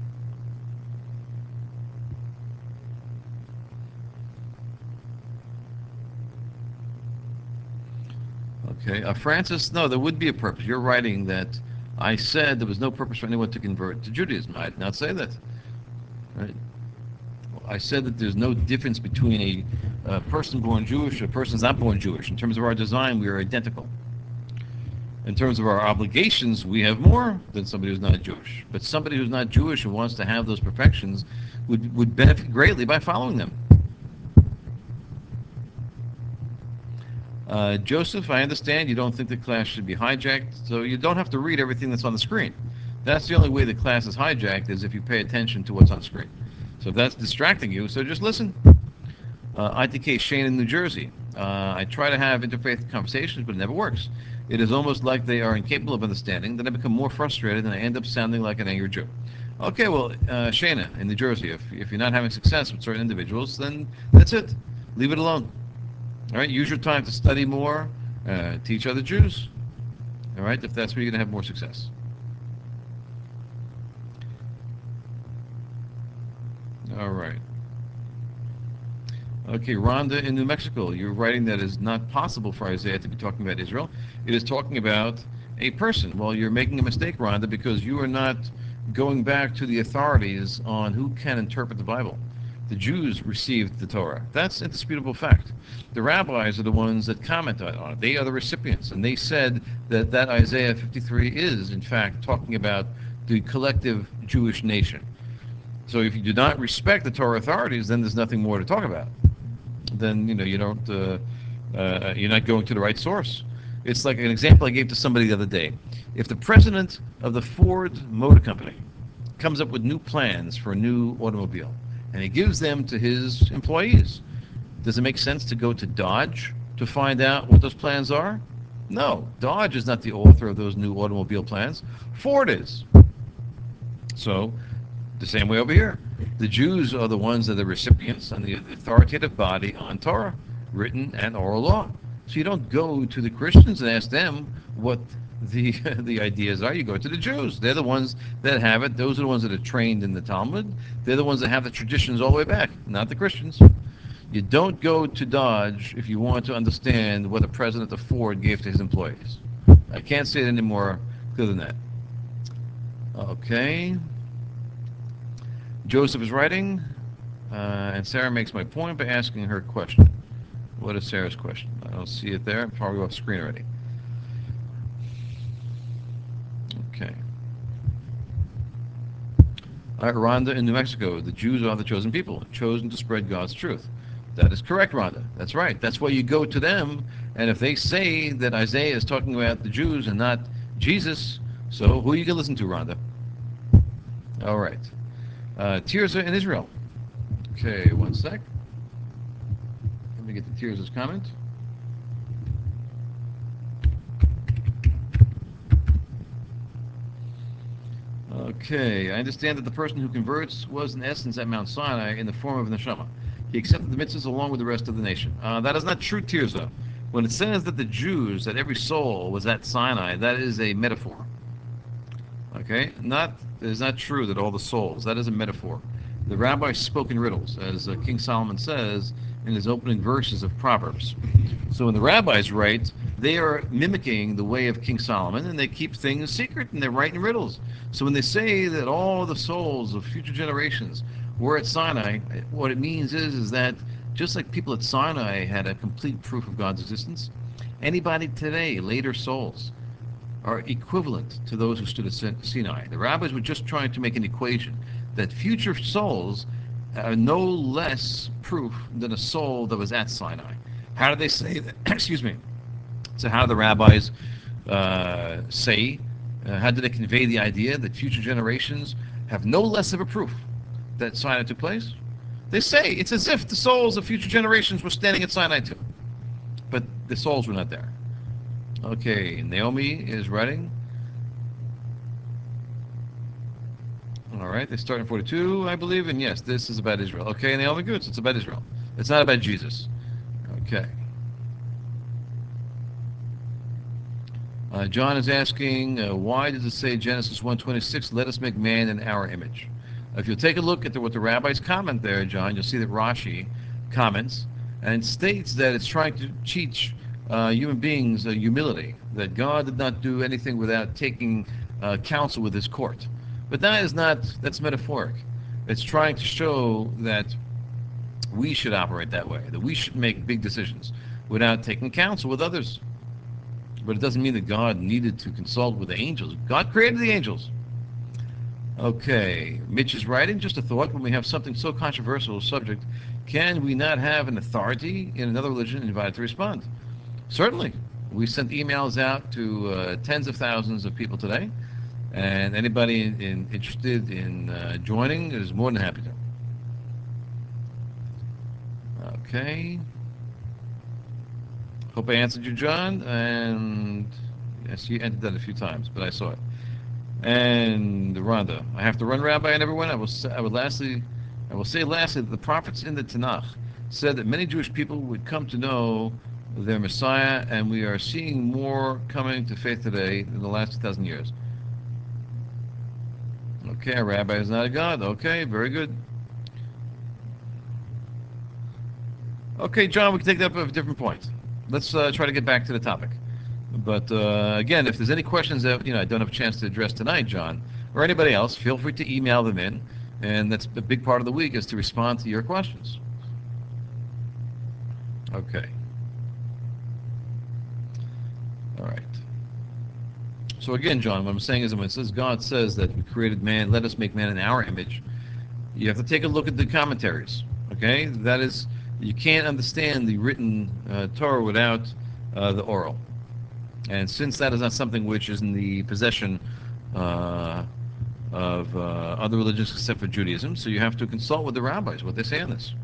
Okay, Francis, no, there would be a purpose. You're writing that I said there was no purpose for anyone to convert to Judaism. I did not say that. Right? I said that there's no difference between a person born Jewish and a person not born Jewish. In terms of our design, we are identical. In terms of our obligations, we have more than somebody who's not Jewish. But somebody who's not Jewish who wants to have those perfections would benefit greatly by following them. Joseph, I understand you don't think the class should be hijacked, so you don't have to read everything that's on the screen. That's the only way the class is hijacked, is if you pay attention to what's on screen. So if that's distracting you, so just listen. ITK Shane in New Jersey. I try to have interfaith conversations, but it never works. It is almost like they are incapable of understanding. Then I become more frustrated and I end up sounding like an angry Jew. Okay, well, Shana in New Jersey, if you're not having success with certain individuals, then that's it. Leave it alone. All right, use your time to study more, teach other Jews. All right, if that's where you're going to have more success. All right. Okay, Rhonda in New Mexico, you're writing that it's not possible for Isaiah to be talking about Israel. It is talking about a person. Well, you're making a mistake, Rhonda, because you are not going back to the authorities on who can interpret the Bible. The Jews received the Torah. That's indisputable fact. The rabbis are the ones that commented on it. They are the recipients, and they said that Isaiah 53 is, in fact, talking about the collective Jewish nation. So if you do not respect the Torah authorities, then there's nothing more to talk about. Then you don't you're not going to the right source. It's like an example I gave to somebody the other day. If the president of the Ford Motor Company comes up with new plans for a new automobile and he gives them to his employees, does it make sense to go to Dodge to find out what those plans are? No, Dodge is not the author of those new automobile plans. Ford is. So the same way over here. The Jews are the ones that are the recipients and the authoritative body on Torah, written and oral law. So you don't go to the Christians and ask them what the the ideas are. You go to the Jews. They're the ones that have it. Those are the ones that are trained in the Talmud. They're the ones that have the traditions all the way back, not the Christians. You don't go to Dodge if you want to understand what the president of Ford gave to his employees. I can't say it any more clear than that. Okay. Joseph is writing, and Sarah makes my point by asking her question. What is Sarah's question? I don't see it there. I'm probably off screen already. Okay. All right, Rhonda in New Mexico. The Jews are the chosen people, chosen to spread God's truth. That is correct, Rhonda. That's right. That's why you go to them, and if they say that Isaiah is talking about the Jews and not Jesus, so who are you going to listen to, Rhonda? All right. Tirza in Israel. Okay, one sec. Let me get to Tirza's comment. Okay, I understand that the person who converts was in essence at Mount Sinai in the form of neshama. He accepted the mitzvahs along with the rest of the nation. That is not true, Tirza. When it says that the Jews, that every soul was at Sinai, that is a metaphor. Okay, it is not true that all the souls. That is a metaphor. The rabbis spoke in riddles, as King Solomon says in his opening verses of Proverbs. So when the rabbis write, they are mimicking the way of King Solomon, and they keep things secret, and they're writing riddles. So when they say that all the souls of future generations were at Sinai, what it means is that just like people at Sinai had a complete proof of God's existence, anybody today, later souls, are equivalent to those who stood at Sinai. The rabbis were just trying to make an equation that future souls are no less proof than a soul that was at Sinai. How do they say that? Excuse me. So how do the rabbis say, how do they convey the idea that future generations have no less of a proof that Sinai took place? They say it's as if the souls of future generations were standing at Sinai too, but the souls were not there. Okay, Naomi is writing. All right, they start in 42, I believe, and yes, this is about Israel. Okay, Naomi, good, so it's about Israel. It's not about Jesus. Okay. John is asking, why does it say Genesis 1:26, let us make man in our image? If you'll take a look at what the rabbis comment there, John, you'll see that Rashi comments and states that it's trying to teach human beings humility, that God did not do anything without taking counsel with his court. But that's metaphoric. It's trying to show that we should operate that way, that we should make big decisions without taking counsel with others. But it doesn't mean that God needed to consult with the angels. God created the angels. Okay, Mitch is writing, just a thought, when we have something so controversial a subject, can we not have an authority in another religion invited to respond? Certainly. We sent emails out to tens of thousands of people today, and anybody interested in joining is more than happy to. Okay. Hope I answered you, John. And yes, you entered that a few times, but I saw it. And Rhonda, I have to run, Rabbi, and everyone. I will say lastly that the prophets in the Tanakh said that many Jewish people would come to know their Messiah, and we are seeing more coming to faith today than the last 2,000 years. Okay, a rabbi is not a god. Okay, very good. Okay, John, we can take that up at a different point. Let's try to get back to the topic. But again, if there's any questions that I don't have a chance to address tonight, John, or anybody else, feel free to email them in. And that's a big part of the week, is to respond to your questions. Okay. All right. So again, John, what I'm saying is that when it says God says that we created man, let us make man in our image, you have to take a look at the commentaries. Okay? That is, you can't understand the written Torah without the oral. And since that is not something which is in the possession of other religions except for Judaism, so you have to consult with the rabbis, what they say on this.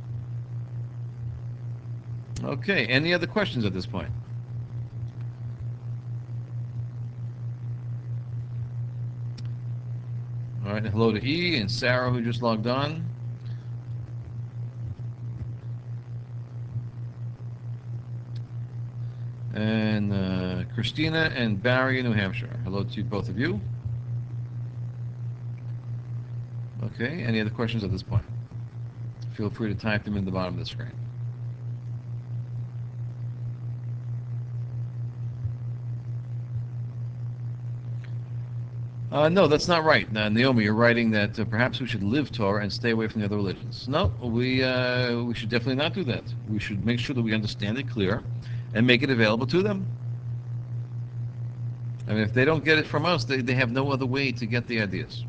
Okay, any other questions at this point? All right, hello to E and Sarah, who just logged on. And Christina and Barry in New Hampshire. Hello to both of you. Okay, any other questions at this point? Feel free to type them in the bottom of the screen. No, that's not right. Naomi, you're writing that perhaps we should live Torah and stay away from the other religions. No, we should definitely not do that. We should make sure that we understand it clear and make it available to them. I mean, if they don't get it from us, they have no other way to get the ideas.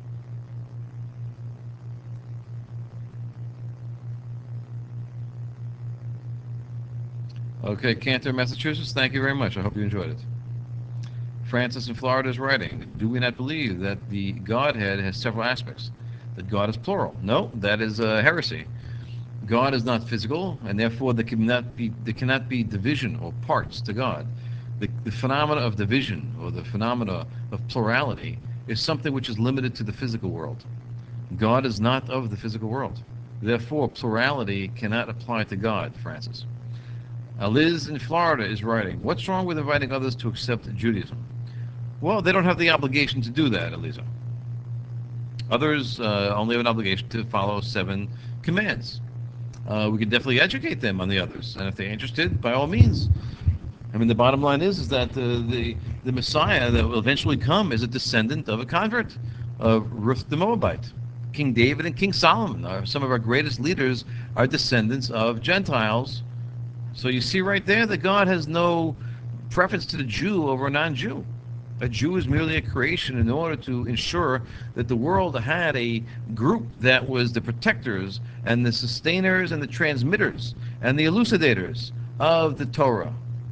Okay, Cantor, Massachusetts, thank you very much. I hope you enjoyed it. Francis in Florida is writing, do we not believe that the Godhead has several aspects? That God is plural? No, that is heresy. God is not physical, and therefore there cannot be division or parts to God. The phenomena of division, or the phenomena of plurality, is something which is limited to the physical world. God is not of the physical world. Therefore, plurality cannot apply to God, Francis. Liz in Florida is writing, what's wrong with inviting others to accept Judaism? Well, they don't have the obligation to do that, Eliza. Others only have an obligation to follow 7 commands. We can definitely educate them on the others, and if they're interested, by all means. I mean, the bottom line is that the Messiah that will eventually come is a descendant of a convert, of Ruth the Moabite. King David and King Solomon, some of our greatest leaders, are descendants of Gentiles. So you see right there that God has no preference to the Jew over a non-Jew. A Jew is merely a creation in order to ensure that the world had a group that was the protectors and the sustainers and the transmitters and the elucidators of the Torah.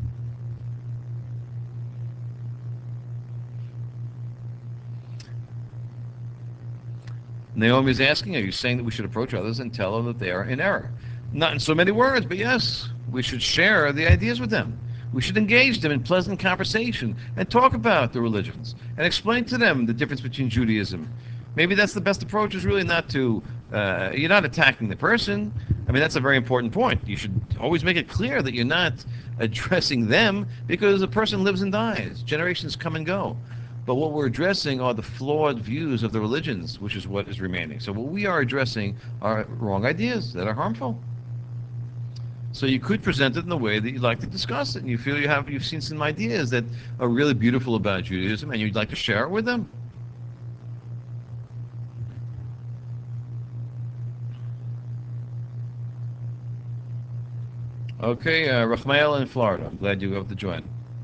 Naomi is asking, are you saying that we should approach others and tell them that they are in error? Not in so many words, but yes, we should share the ideas with them. We should engage them in pleasant conversation and talk about the religions and explain to them the difference between Judaism. Maybe that's the best approach, is really not to, you're not attacking the person. I mean, that's a very important point. You should always make it clear that you're not addressing them, because a person lives and dies. Generations come and go. But what we're addressing are the flawed views of the religions, which is what is remaining. So what we are addressing are wrong ideas that are harmful. So you could present it in the way that you'd like to discuss it, and you feel you've seen some ideas that are really beautiful about Judaism, and you'd like to share it with them. Okay, Rachmael in Florida. I'm glad you were able to join.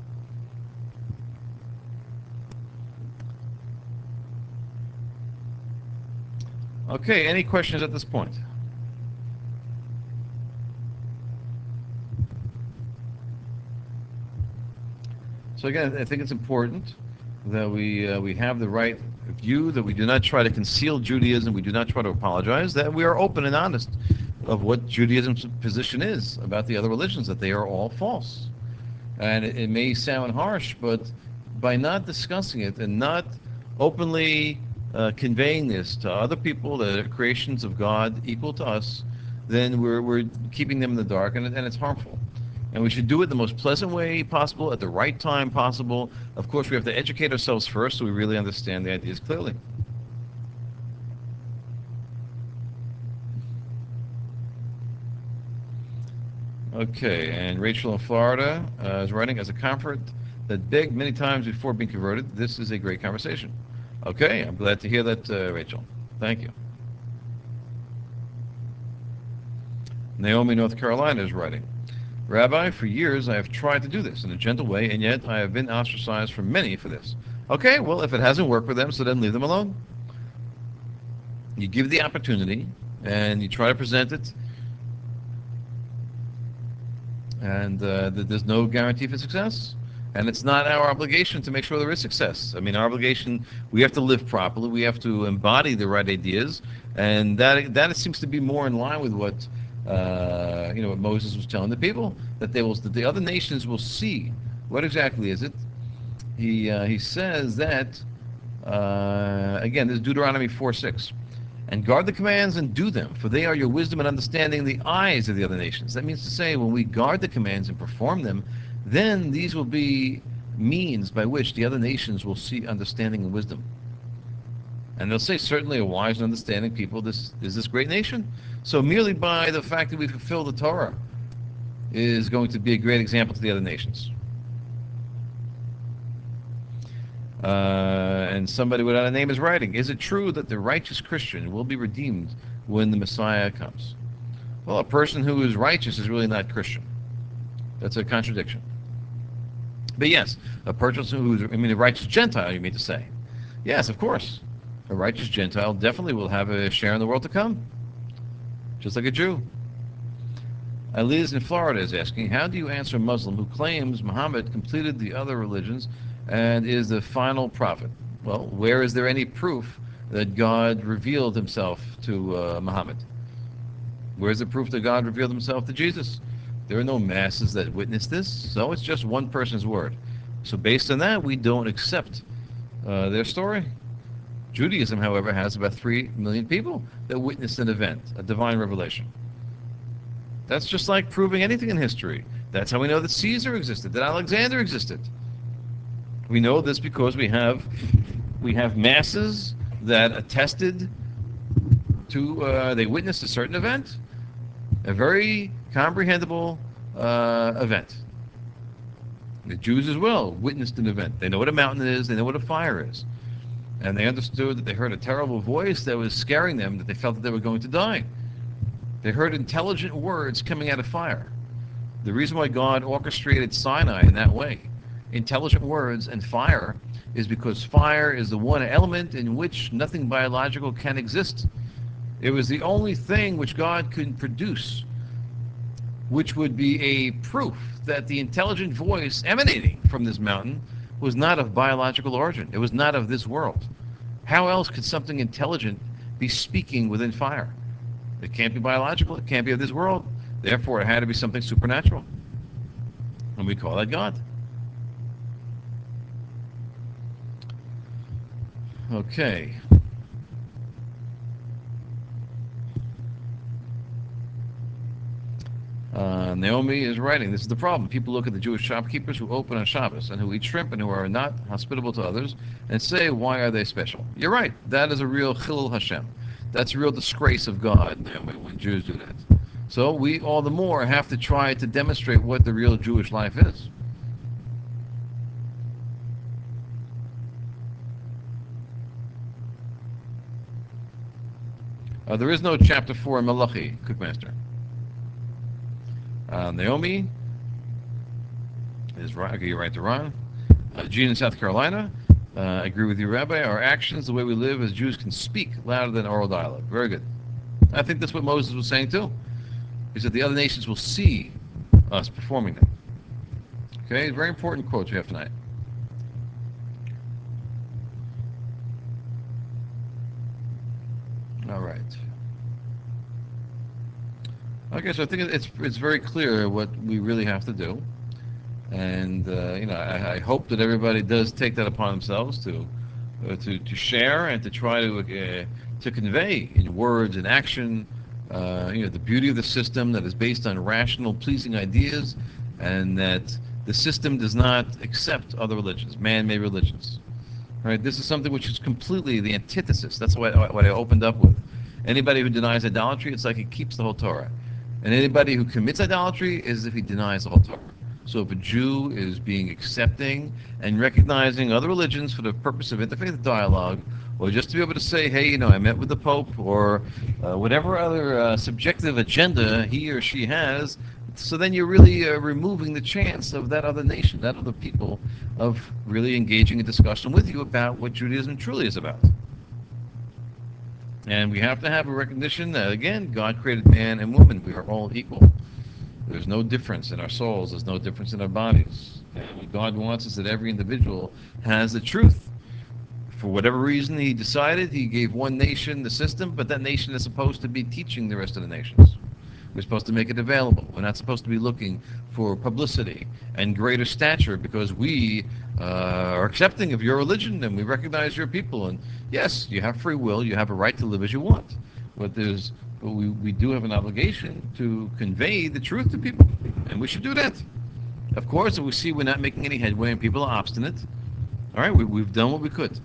Okay, any questions at this point? So again, I think it's important that we have the right view, that we do not try to conceal Judaism, we do not try to apologize, that we are open and honest of what Judaism's position is about the other religions, that they are all false. And it may sound harsh, but by not discussing it and not openly conveying this to other people that are creations of God equal to us, then we're keeping them in the dark, and it's harmful. And we should do it the most pleasant way possible, at the right time possible. Of course, we have to educate ourselves first so we really understand the ideas clearly. Okay, and Rachel in Florida is writing, as a convert that begged many times before being converted, this is a great conversation. Okay, I'm glad to hear that, Rachel. Thank you. Naomi, North Carolina is writing, Rabbi, for years I have tried to do this in a gentle way, and yet I have been ostracized from many for this. Okay, well, if it hasn't worked for them, so then leave them alone. You give the opportunity, and you try to present it, and there's no guarantee for success. And it's not our obligation to make sure there is success. I mean, our obligation, we have to live properly, we have to embody the right ideas, and that seems to be more in line with what what Moses was telling the people, that the other nations will see. What exactly is it? He says that again. This is Deuteronomy 4:6. And guard the commands and do them, for they are your wisdom and understanding in the eyes of the other nations. That means to say, when we guard the commands and perform them, then these will be means by which the other nations will see understanding and wisdom. And they'll say, certainly a wise and understanding people this is this great nation. So merely by the fact that we fulfill the Torah is going to be a great example to the other nations. And somebody without a name is writing, is it true that the righteous Christian will be redeemed when the Messiah comes? Well, a person who is righteous is really not Christian. That's a contradiction. But yes, a person a righteous Gentile, you mean to say. Yes, of course. A righteous Gentile definitely will have a share in the world to come, just like a Jew. Elias in Florida is asking, how do you answer a Muslim who claims Muhammad completed the other religions and is the final prophet? Well, where is there any proof that God revealed himself to Muhammad? Where's the proof that God revealed himself to Jesus? There are no masses that witness this, so it's just one person's word. So based on that, we don't accept their story. Judaism, however, has about 3 million people that witnessed an event, a divine revelation. That's just like proving anything in history. That's how we know that Caesar existed, that Alexander existed. We know this because we have masses that attested to, they witnessed a certain event, a very comprehensible event. The Jews as well witnessed an event. They know what a mountain is, they know what a fire is. And they understood that they heard a terrible voice that was scaring them, that they felt that they were going to die. They heard intelligent words coming out of fire. The reason why God orchestrated Sinai in that way, intelligent words and fire, is because fire is the one element in which nothing biological can exist. It was the only thing which God could produce, which would be a proof that the intelligent voice emanating from this mountain was not of biological origin. It was not of this world. How else could something intelligent be speaking within fire? It can't be biological. It can't be of this world. Therefore, it had to be something supernatural. And we call that God. Okay. Naomi is writing, this is the problem. People look at the Jewish shopkeepers who open on Shabbos and who eat shrimp and who are not hospitable to others and say, why are they special? You're right. That is a real Chilul Hashem. That's a real disgrace of God, Naomi, when Jews do that. So we all the more have to try to demonstrate what the real Jewish life is. There is no chapter 4 in Malachi, Cookmaster. Naomi is right. Okay, you're right, to Ron. Gene in South Carolina. I agree with you, Rabbi. Our actions, the way we live as Jews, can speak louder than oral dialogue. Very good. I think that's what Moses was saying too. He said the other nations will see us performing them. Okay, very important quote we have tonight. All right. Okay, so I think it's very clear what we really have to do, and I hope that everybody does take that upon themselves to share and to try to convey in words and action, the beauty of the system that is based on rational, pleasing ideas, and that the system does not accept other religions, man-made religions. Right? This is something which is completely the antithesis. That's what I opened up with. Anybody who denies idolatry, it's like he keeps the whole Torah. And anybody who commits idolatry is as if he denies the whole Torah. So if a Jew is being accepting and recognizing other religions for the purpose of interfaith dialogue, or just to be able to say, hey, I met with the Pope, or whatever other subjective agenda he or she has, so then you're really removing the chance of that other nation, that other people, of really engaging in discussion with you about what Judaism truly is about. And we have to have a recognition that, again, God created man and woman. We are all equal. There's no difference in our souls. There's no difference in our bodies. And what God wants is that every individual has the truth. For whatever reason he decided, he gave one nation the system, but that nation is supposed to be teaching the rest of the nations. We're supposed to make it available. We're not supposed to be looking for publicity and greater stature because we are accepting of your religion and we recognize your people. And yes, you have free will. You have a right to live as you want. But we do have an obligation to convey the truth to people, and we should do that. Of course, if we see we're not making any headway and people are obstinate, all right, we've done what we could.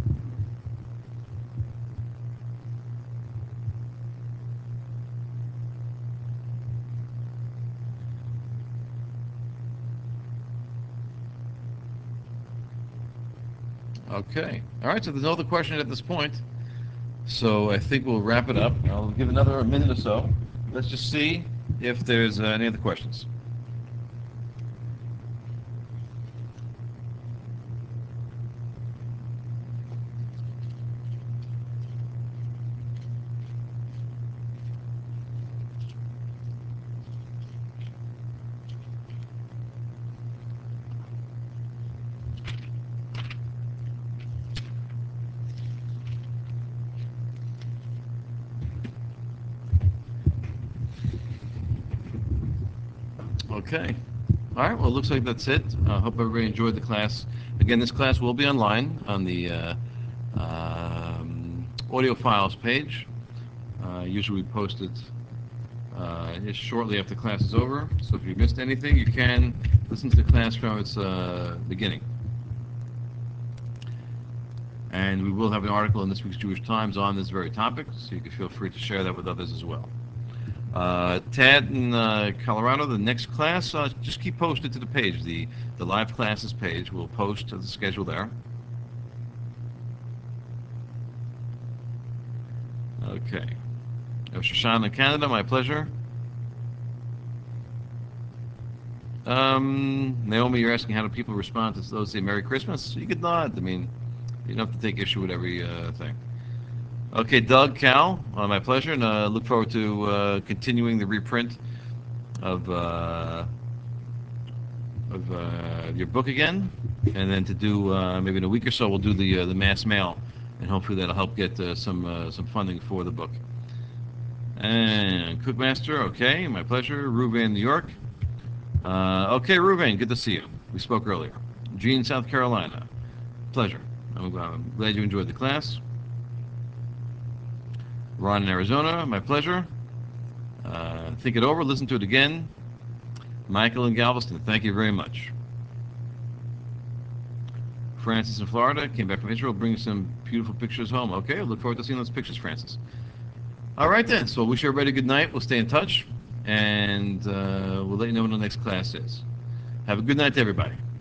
Okay. All right, so there's no other question at this point. So I think we'll wrap it up. I'll give another minute or so. Let's just see if there's any other questions. Okay. All right. Well, it looks like that's it. I hope everybody enjoyed the class. Again, this class will be online on the audio files page. Usually we post it just shortly after class is over. So if you missed anything, you can listen to the class from its beginning. And we will have an article in this week's Jewish Times on this very topic, so you can feel free to share that with others as well. Tad in Colorado, the next class, just keep posted to the page. The live classes page will post the schedule there. Okay. Shoshana in Canada, my pleasure. Naomi, you're asking how do people respond to those say Merry Christmas? You could nod. I mean, you don't have to take issue with every thing. Okay, Doug, Cal, my pleasure, and look forward to continuing the reprint of your book again, and then to do maybe in a week or so we'll do the mass mail, and hopefully that'll help get some funding for the book. And Cookmaster, okay, my pleasure. Ruben, New York. Okay, Ruben, good to see you. We spoke earlier. Gene, South Carolina. Pleasure. I'm glad you enjoyed the class. Ron in Arizona, my pleasure. Think it over, listen to it again. Michael in Galveston, thank you very much. Francis in Florida, came back from Israel, bringing some beautiful pictures home. Okay, I look forward to seeing those pictures, Francis. All right then, so I wish everybody a good night. We'll stay in touch, and we'll let you know when the next class is. Have a good night, everybody.